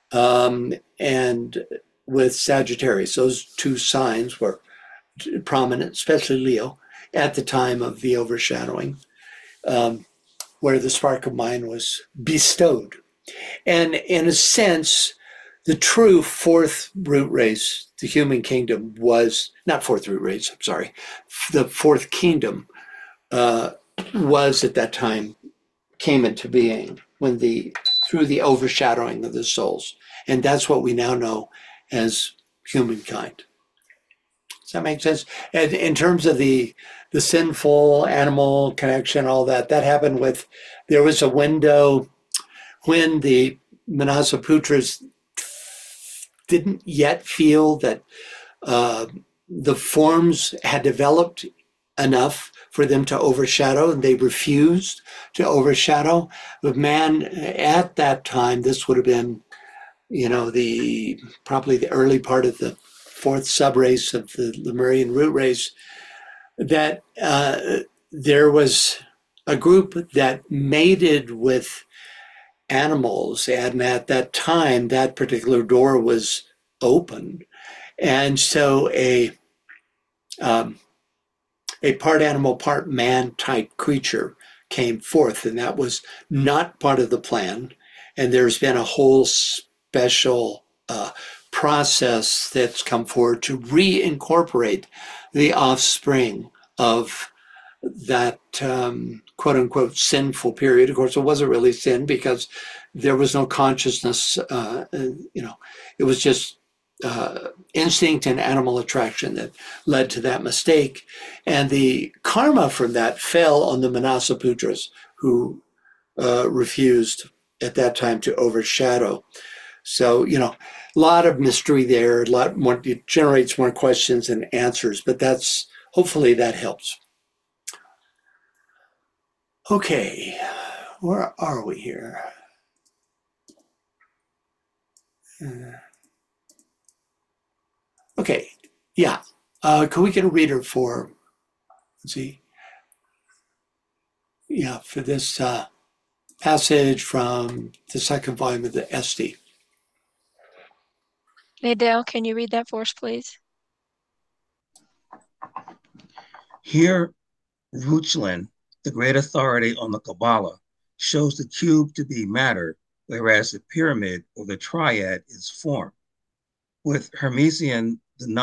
and with Sagittarius. Those two signs were prominent, especially Leo, at the time of the overshadowing, where the spark of mind was bestowed. And in a sense, the true fourth root race, the human kingdom, was not fourth root race, I'm sorry, the fourth kingdom was at that time came into being through the overshadowing of the souls. And that's what we now know as humankind. Does that make sense? And in terms of the sinful animal connection, all that happened there was a window when the Manasaputras didn't yet feel that the forms had developed enough for them to overshadow, and they refused to overshadow. But man, at that time, this would have been, probably the early part of the fourth subrace of the Lemurian root race, that there was a group that mated with animals, and at that time, that particular door was open, and so a part animal, part man type creature came forth, and that was not part of the plan. And there's been a whole special process that's come forward to reincorporate the offspring of that quote unquote sinful period. Of course, it wasn't really sin because there was no consciousness. It was just instinct and animal attraction that led to that mistake. And the karma from that fell on the Manasaputras, who refused at that time to overshadow. So, a lot of mystery there, a lot more, it generates more questions than answers, but hopefully that helps. Okay, where are we here? Okay, yeah. Can we get a reader for, let's see. Yeah, for this passage from the second volume of the Esti. Nadell, can you read that for us, please? Here, Ruchlin, the great authority on the Kabbalah, shows the cube to be matter, whereas the pyramid or the triad is form. With Hermesian,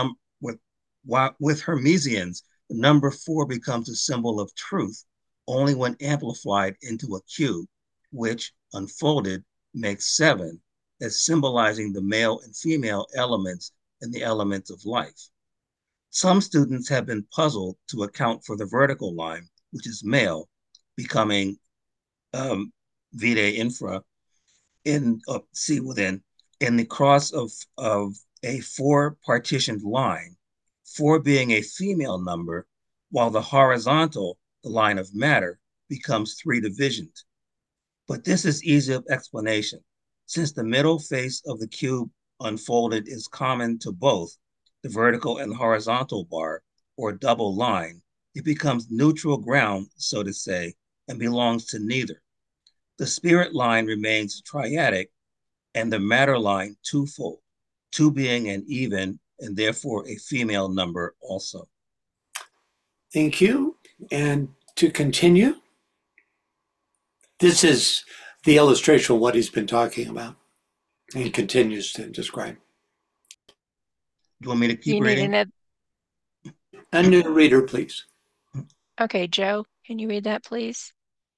with Hermesians, the number 4 becomes a symbol of truth only when amplified into a cube, which, unfolded, makes 7, as symbolizing the male and female elements and the elements of life. Some students have been puzzled to account for the vertical line, which is male, becoming vide infra in see within in the cross of a 4 partitioned line, 4 being a female number, while the horizontal, the line of matter, becomes 3 divisions. But this is easy of explanation, since the middle face of the cube unfolded is common to both the vertical and horizontal bar, or double line. It becomes neutral ground, so to say, and belongs to neither. The spirit line remains triadic, and the matter line twofold, 2 being an even and therefore a female number also. Thank you. And to continue, this is the illustration of what he's been talking about and continues to describe. Do you want me to keep You need reading? another. A new reader, please. Okay, Joe, can you read that, please?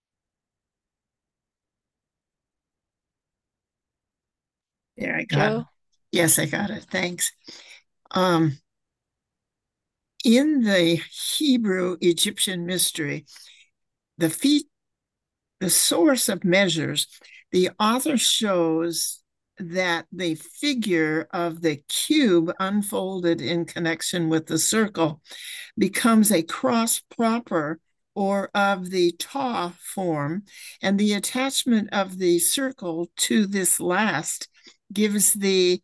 There, I got Joe? it. Yes, I got it. Thanks. In the Hebrew Egyptian mystery, the source of measures, the author shows that the figure of the cube unfolded in connection with the circle becomes a cross proper or of the ta form, and the attachment of the circle to this last gives this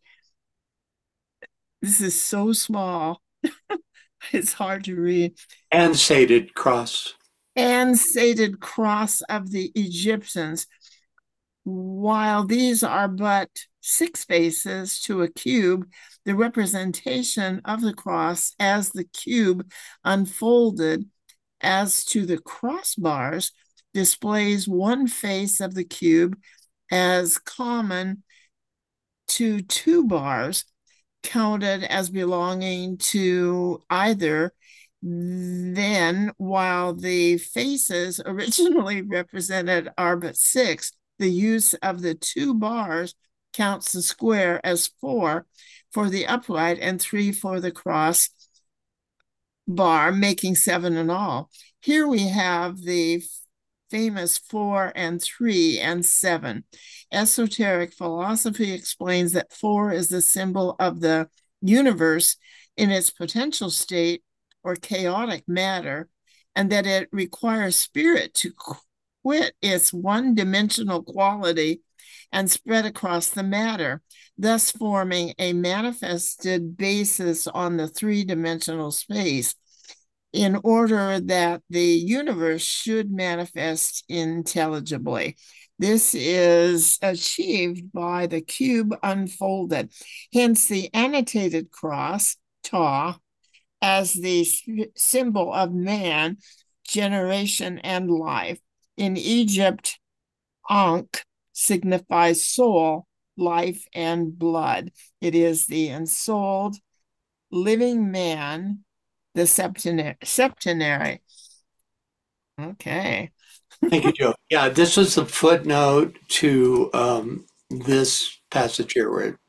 is so small, it's hard to read. Ansated cross. Ansated cross of the Egyptians. While these are but 6 faces to a cube, the representation of the cross as the cube unfolded as to the crossbars displays one face of the cube as common to 2 bars counted as belonging to either. Then, while the faces originally represented are but 6, the use of the 2 bars counts the square as 4 for the upright and 3 for the cross bar, making 7 in all. Here we have the famous 4 and 3 and 7. Esoteric philosophy explains that 4 is the symbol of the universe in its potential state or chaotic matter, and that it requires spirit to quit its one-dimensional quality and spread across the matter, thus forming a manifested basis on the 3-dimensional space, in order that the universe should manifest intelligibly. This is achieved by the cube unfolded. Hence, the annotated cross, ta, as the symbol of man, generation, and life. In Egypt, Ankh signifies soul, life, and blood. It is the ensouled living man, the septenary. Okay. Thank you, Joe. Yeah, this was the footnote to this passage here where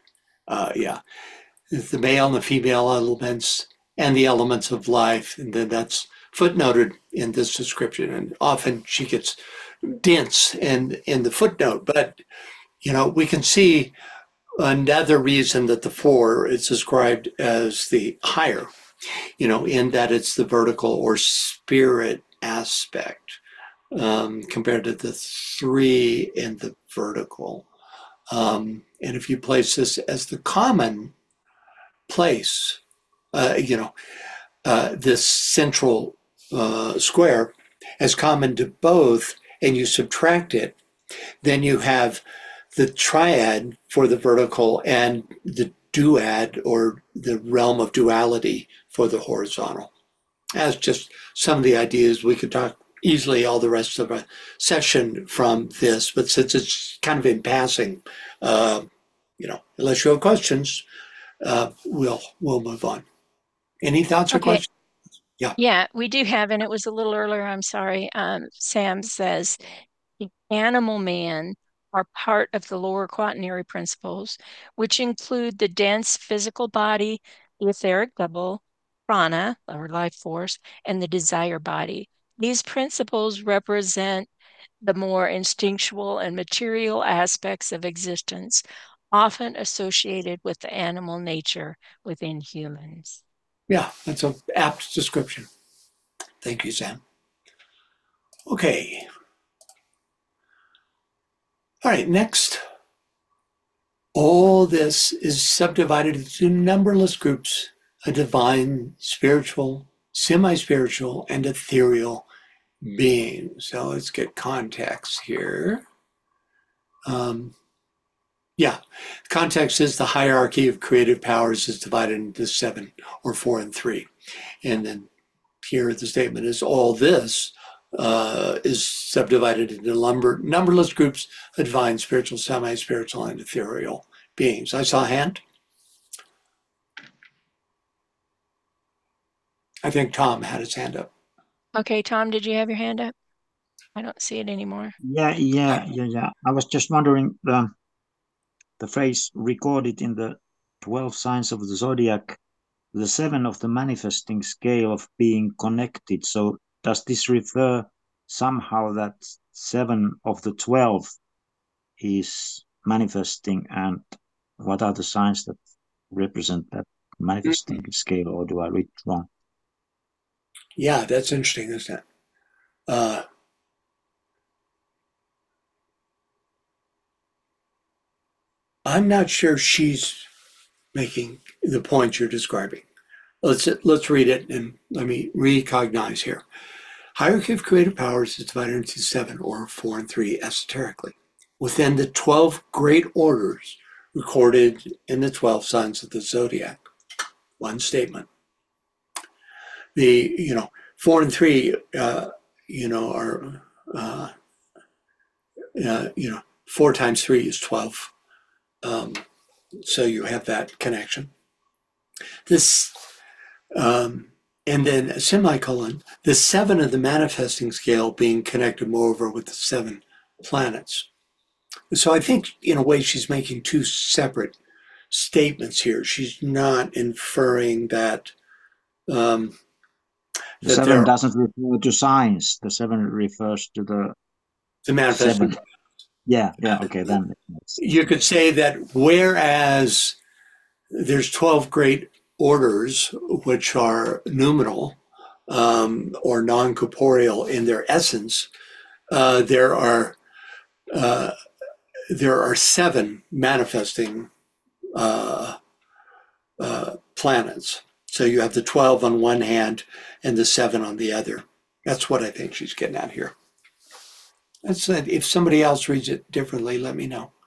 it's the male and the female elements and the elements of life. And then that's footnoted in this description. And often she gets dense in the footnote. But, we can see another reason that the 4 is described as the higher, in that it's the vertical or spirit aspect compared to the 3 in the vertical. And if you place this as the common place, this central square as common to both, and you subtract it, then you have the triad for the vertical and the duad or the realm of duality for the horizontal. That's just some of the ideas. We could talk easily all the rest of a session from this, but since it's kind of in passing, unless you have questions, we'll move on. Any thoughts or Okay. questions? Yeah. Yeah, we do have, and it was a little earlier, I'm sorry. Sam says the animal man are part of the lower quaternary principles, which include the dense physical body, the etheric double, prana, or life force, and the desire body. These principles represent the more instinctual and material aspects of existence, often associated with the animal nature within humans. Yeah, that's an apt description. Thank you, Sam. Okay. All right, next. All this is subdivided into numberless groups of divine, spiritual, semi-spiritual, and ethereal beings. So let's get context here. Context is the hierarchy of creative powers is divided into 7 or 4 and 3. And then here the statement is all this is subdivided into numberless groups of divine, spiritual, semi-spiritual, and ethereal beings. I saw a hand. I think Tom had his hand up. Okay, Tom, did you have your hand up? I don't see it anymore. Yeah. I was just wondering, the phrase recorded in the 12 signs of the zodiac, the 7 of the manifesting scale of being connected. So does this refer somehow that 7 of the 12 is manifesting, and what are the signs that represent that manifesting scale, or do I read it wrong? Yeah, that's interesting, isn't it? I'm not sure she's making the point you're describing. Let's read it and let me recognize here. Hierarchy of creative powers is divided into 7 or 4 and 3 esoterically. Within the 12 great orders recorded in the 12 signs of the zodiac. One statement. The 4 and 3 are 4 times 3 is 12. So you have that connection. This and then a semicolon, the 7 of the manifesting scale being connected moreover with the 7 planets. So I think in a way she's making 2 separate statements here. She's not inferring that the 7 doesn't refer to signs. The 7 refers to the manifesting. 7. Yeah, okay, then. You could say that whereas there's 12 great orders, which are numinal or non-corporeal in their essence, there are 7 manifesting planets. So you have the 12 on one hand and the 7 on the other. That's what I think she's getting at here. That's it. If somebody else reads it differently, let me know.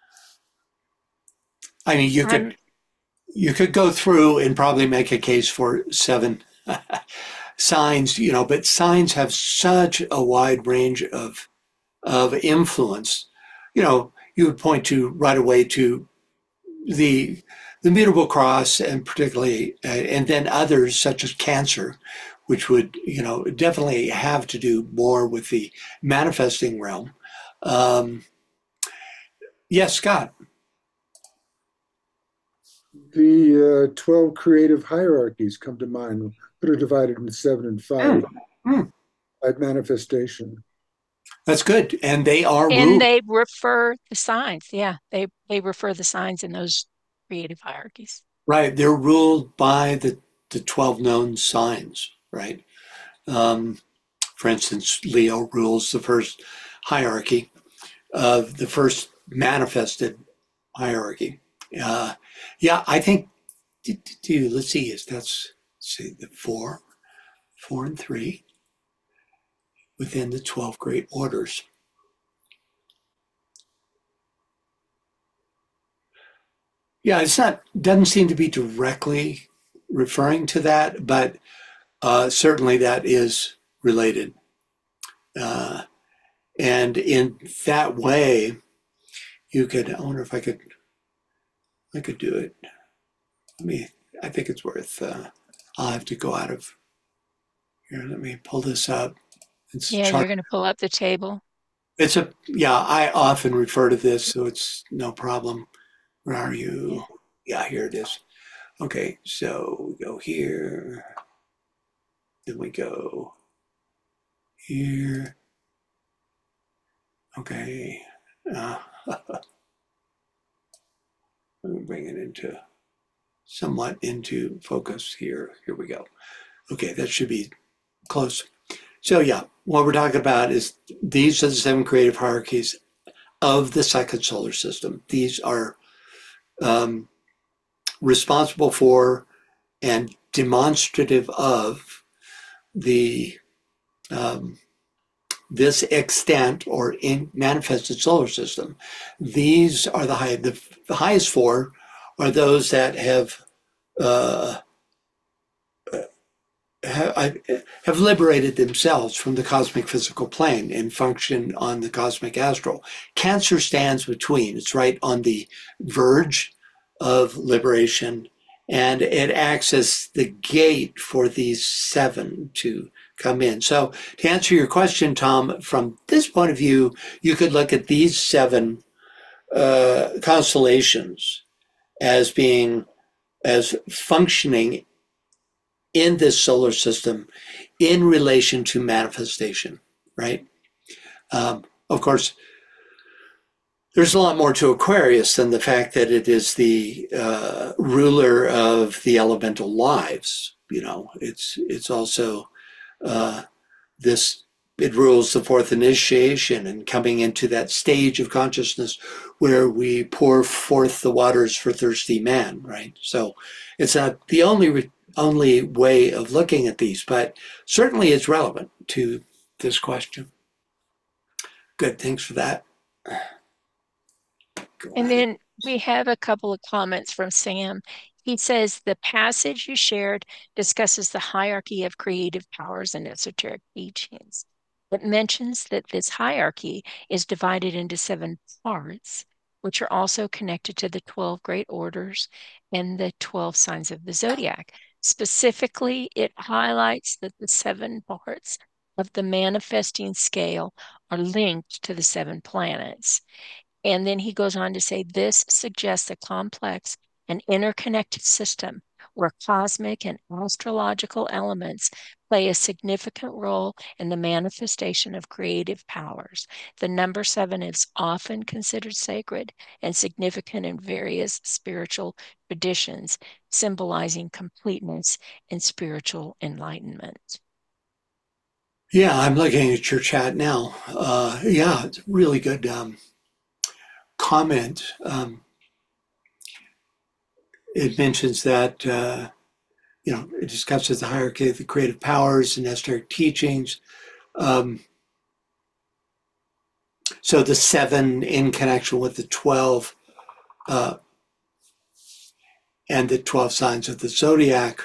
I mean, you could go through and probably make a case for 7 signs, but signs have such a wide range of influence. You would point to right away to the mutable cross, and particularly, and then others such as Cancer, which would definitely have to do more with the manifesting realm. Yes, Scott. The 12 creative hierarchies come to mind that are divided into 7 and 5 by manifestation. That's good. And they are and they refer the signs. Yeah, they refer the signs in those creative hierarchies. Right. They're ruled by the 12 known signs, right? For instance, Leo rules the first hierarchy of the first manifested hierarchy. I think, let's see, that's the 4 and 3 within the 12 great orders. Yeah, doesn't seem to be directly referring to that, but certainly that is related. And in that way, I wonder if I could do it. I think it's worth, I'll have to go out of here. Let me pull this up. It's Yeah, chart. you're going to pull up the table. Yeah, I often refer to this, so it's no problem. Where are you? Yeah, here it is. Okay, so we go here. Then we go here. Okay. Let me bring it somewhat into focus here. Here we go. Okay, that should be close. So yeah, what we're talking about is these are the 7 creative hierarchies of the second solar system. These are responsible for and demonstrative of the this extant or manifested solar system. These are the highest 4 are those that have liberated themselves from the cosmic physical plane and function on the cosmic astral. Cancer stands between. It's right on the verge of liberation, and it acts as the gate for these 7 to come in. So to answer your question, Tom, from this point of view, you could look at these 7 constellations as functioning in this solar system in relation to manifestation, right? Of course, there's a lot more to Aquarius than the fact that it is the ruler of the elemental lives. It's also it rules the 4th initiation and coming into that stage of consciousness where we pour forth the waters for thirsty man, right? So it's not the only way of looking at these, but certainly it's relevant to this question. Good, thanks for that. And then we have a couple of comments from Sam. He says the passage you shared discusses the hierarchy of creative powers and esoteric teachings. It mentions that this hierarchy is divided into 7 parts, which are also connected to the 12 great orders and the 12 signs of the zodiac. Specifically, it highlights that the 7 parts of the manifesting scale are linked to the 7 planets. And then he goes on to say this suggests a complex and interconnected system where cosmic and astrological elements play a significant role in the manifestation of creative powers. The number 7 is often considered sacred and significant in various spiritual traditions, symbolizing completeness and spiritual enlightenment. Yeah, I'm looking at your chat now. Yeah, it's really good comment. It mentions that it discusses the hierarchy of the creative powers and esoteric teachings. So the 7 in connection with the 12 and the 12 signs of the zodiac.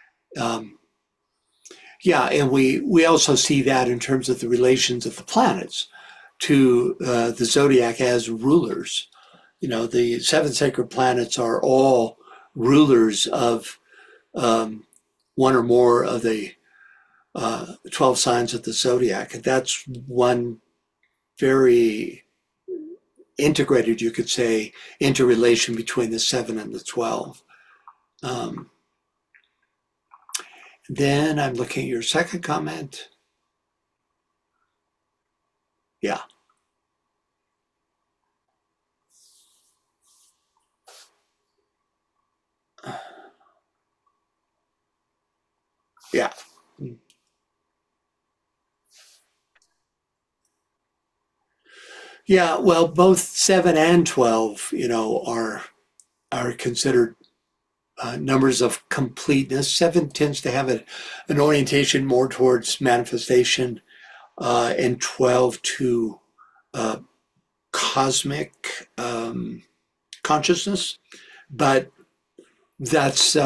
Yeah, and we also see that in terms of the relations of the planets to the zodiac as rulers. The 7 sacred planets are all rulers of one or more of the 12 signs of the zodiac. That's one very integrated, you could say, interrelation between the 7 and the 12. Then I'm looking at your second comment. Yeah. Yeah. Yeah, well, both 7 and 12, are considered numbers of completeness. 7 tends to have an orientation more towards manifestation, and 12 to cosmic consciousness. but that's,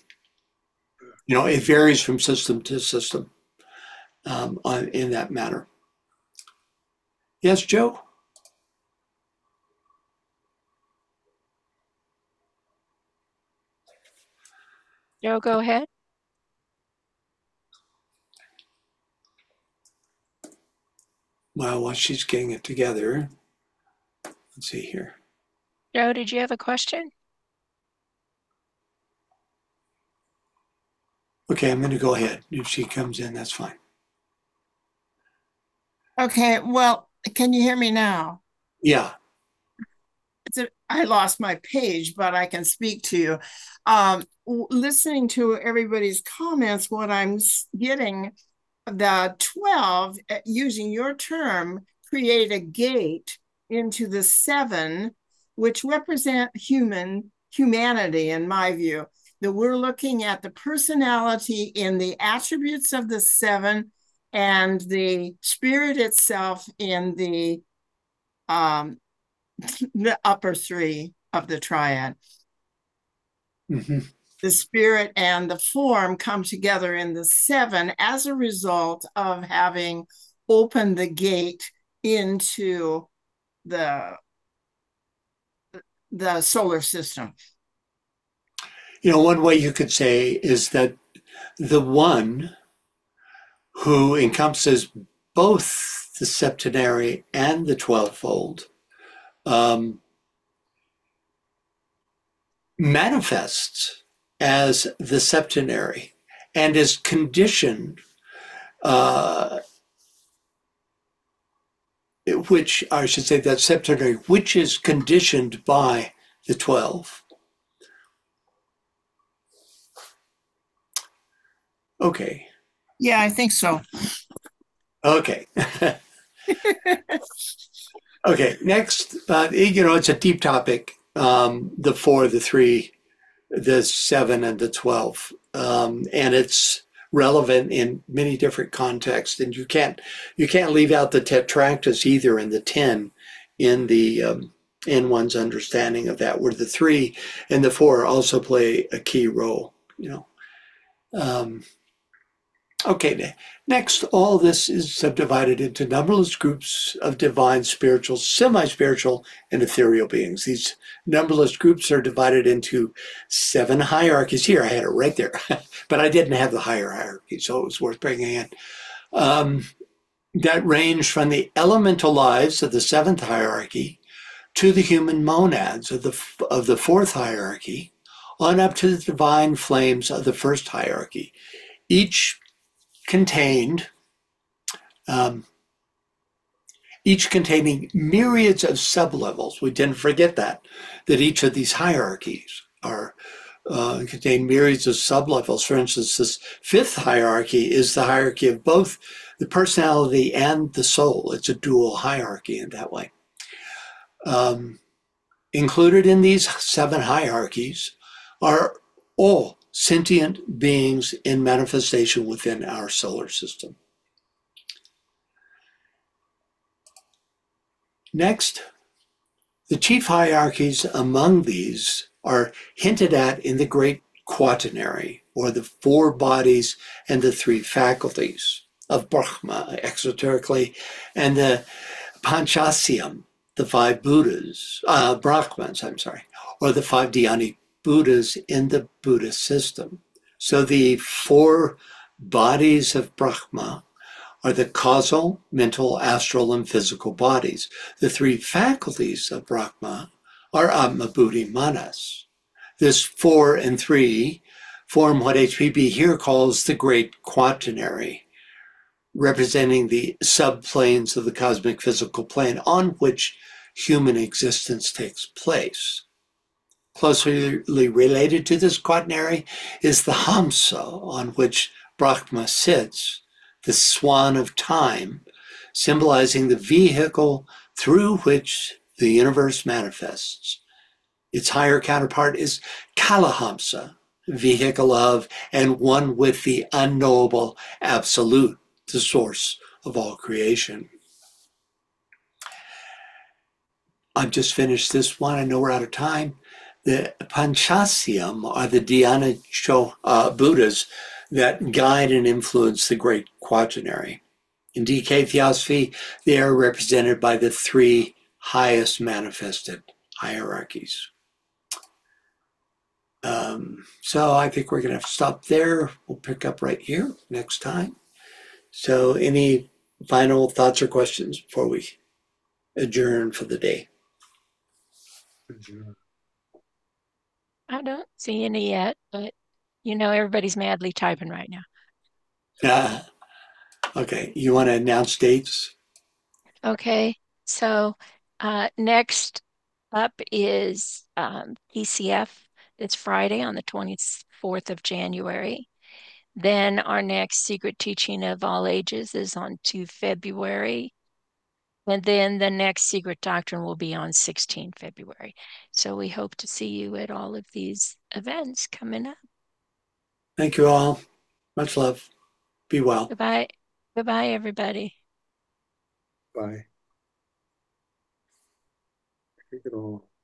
it varies from system to system in that manner. Yes, Joe? Joe, go ahead. Well, while she's getting it together, let's see here. Joe, did you have a question? Okay, I'm going to go ahead. If she comes in, that's fine. Okay, well, can you hear me now? Yeah. I lost my page, but I can speak to you. Listening to everybody's comments, what I'm getting, the 12, using your term, create a gate into the 7, which represent humanity, in my view. That we're looking at the personality in the attributes of the 7 and the spirit itself in the upper 3 of the triad. Mm-hmm. The spirit and the form come together in the 7 as a result of having opened the gate into the solar system. One way you could say is that the 1 who encompasses both the septenary and the 12-fold manifests as the septenary and is conditioned, which I should say that septenary, which is conditioned by the 12. Okay. Yeah, I think so. Okay. Okay, next, it's a deep topic, the 4, the 3, the 7, and the 12. And it's relevant in many different contexts. And you can't leave out the tetractys either in the 10 in one's understanding of that, where the 3 and the 4 also play a key role, Okay, next, all this is subdivided into numberless groups of divine, spiritual, semi-spiritual, and ethereal beings. These numberless groups are divided into 7 hierarchies. Here, I had it right there, but I didn't have the higher hierarchy, so it was worth bringing in. That range from the elemental lives of the 7th hierarchy to the human monads of the 4th hierarchy, on up to the divine flames of the 1st hierarchy. Each containing myriads of sublevels. We didn't forget that each of these hierarchies contain myriads of sublevels. For instance, this 5th hierarchy is the hierarchy of both the personality and the soul. It's a dual hierarchy in that way. Included in these 7 hierarchies are all sentient beings in manifestation within our solar system. Next, the chief hierarchies among these are hinted at in the great quaternary, or the 4 bodies and the 3 faculties of Brahma, exoterically, and the Panchasyam, the 5 Buddhas, Brahmans, or the 5 Dhyani Buddhas in the Buddhist system. So the 4 bodies of Brahma are the causal, mental, astral, and physical bodies. The 3 faculties of Brahma are Atma, Buddhi, Manas. This 4 and 3 form what HPB here calls the great quaternary, representing the subplanes of the cosmic physical plane on which human existence takes place. Closely related to this quaternary is the Hamsa, on which Brahma sits, the swan of time, symbolizing the vehicle through which the universe manifests. Its higher counterpart is Kalahamsa, vehicle of and one with the unknowable absolute, the source of all creation. I've just finished this one. I know we're out of time. The Panchasyam are the Dhyana Buddhas that guide and influence the great quaternary. In DK Theosophy, they are represented by the three highest manifested hierarchies. So I think we're going to have to stop there. We'll pick up right here next time. So any final thoughts or questions before we adjourn for the day? I don't see any yet, but everybody's madly typing right now. Okay, you want to announce dates? Okay, so next up is TCF. It's Friday on the 24th of January. Then our next Secret Teaching of All Ages is on 2 February. And then the next Secret Doctrine will be on 16 February. So we hope to see you at all of these events coming up. Thank you all. Much love. Be well. Goodbye. Goodbye, everybody. Bye. Take it all.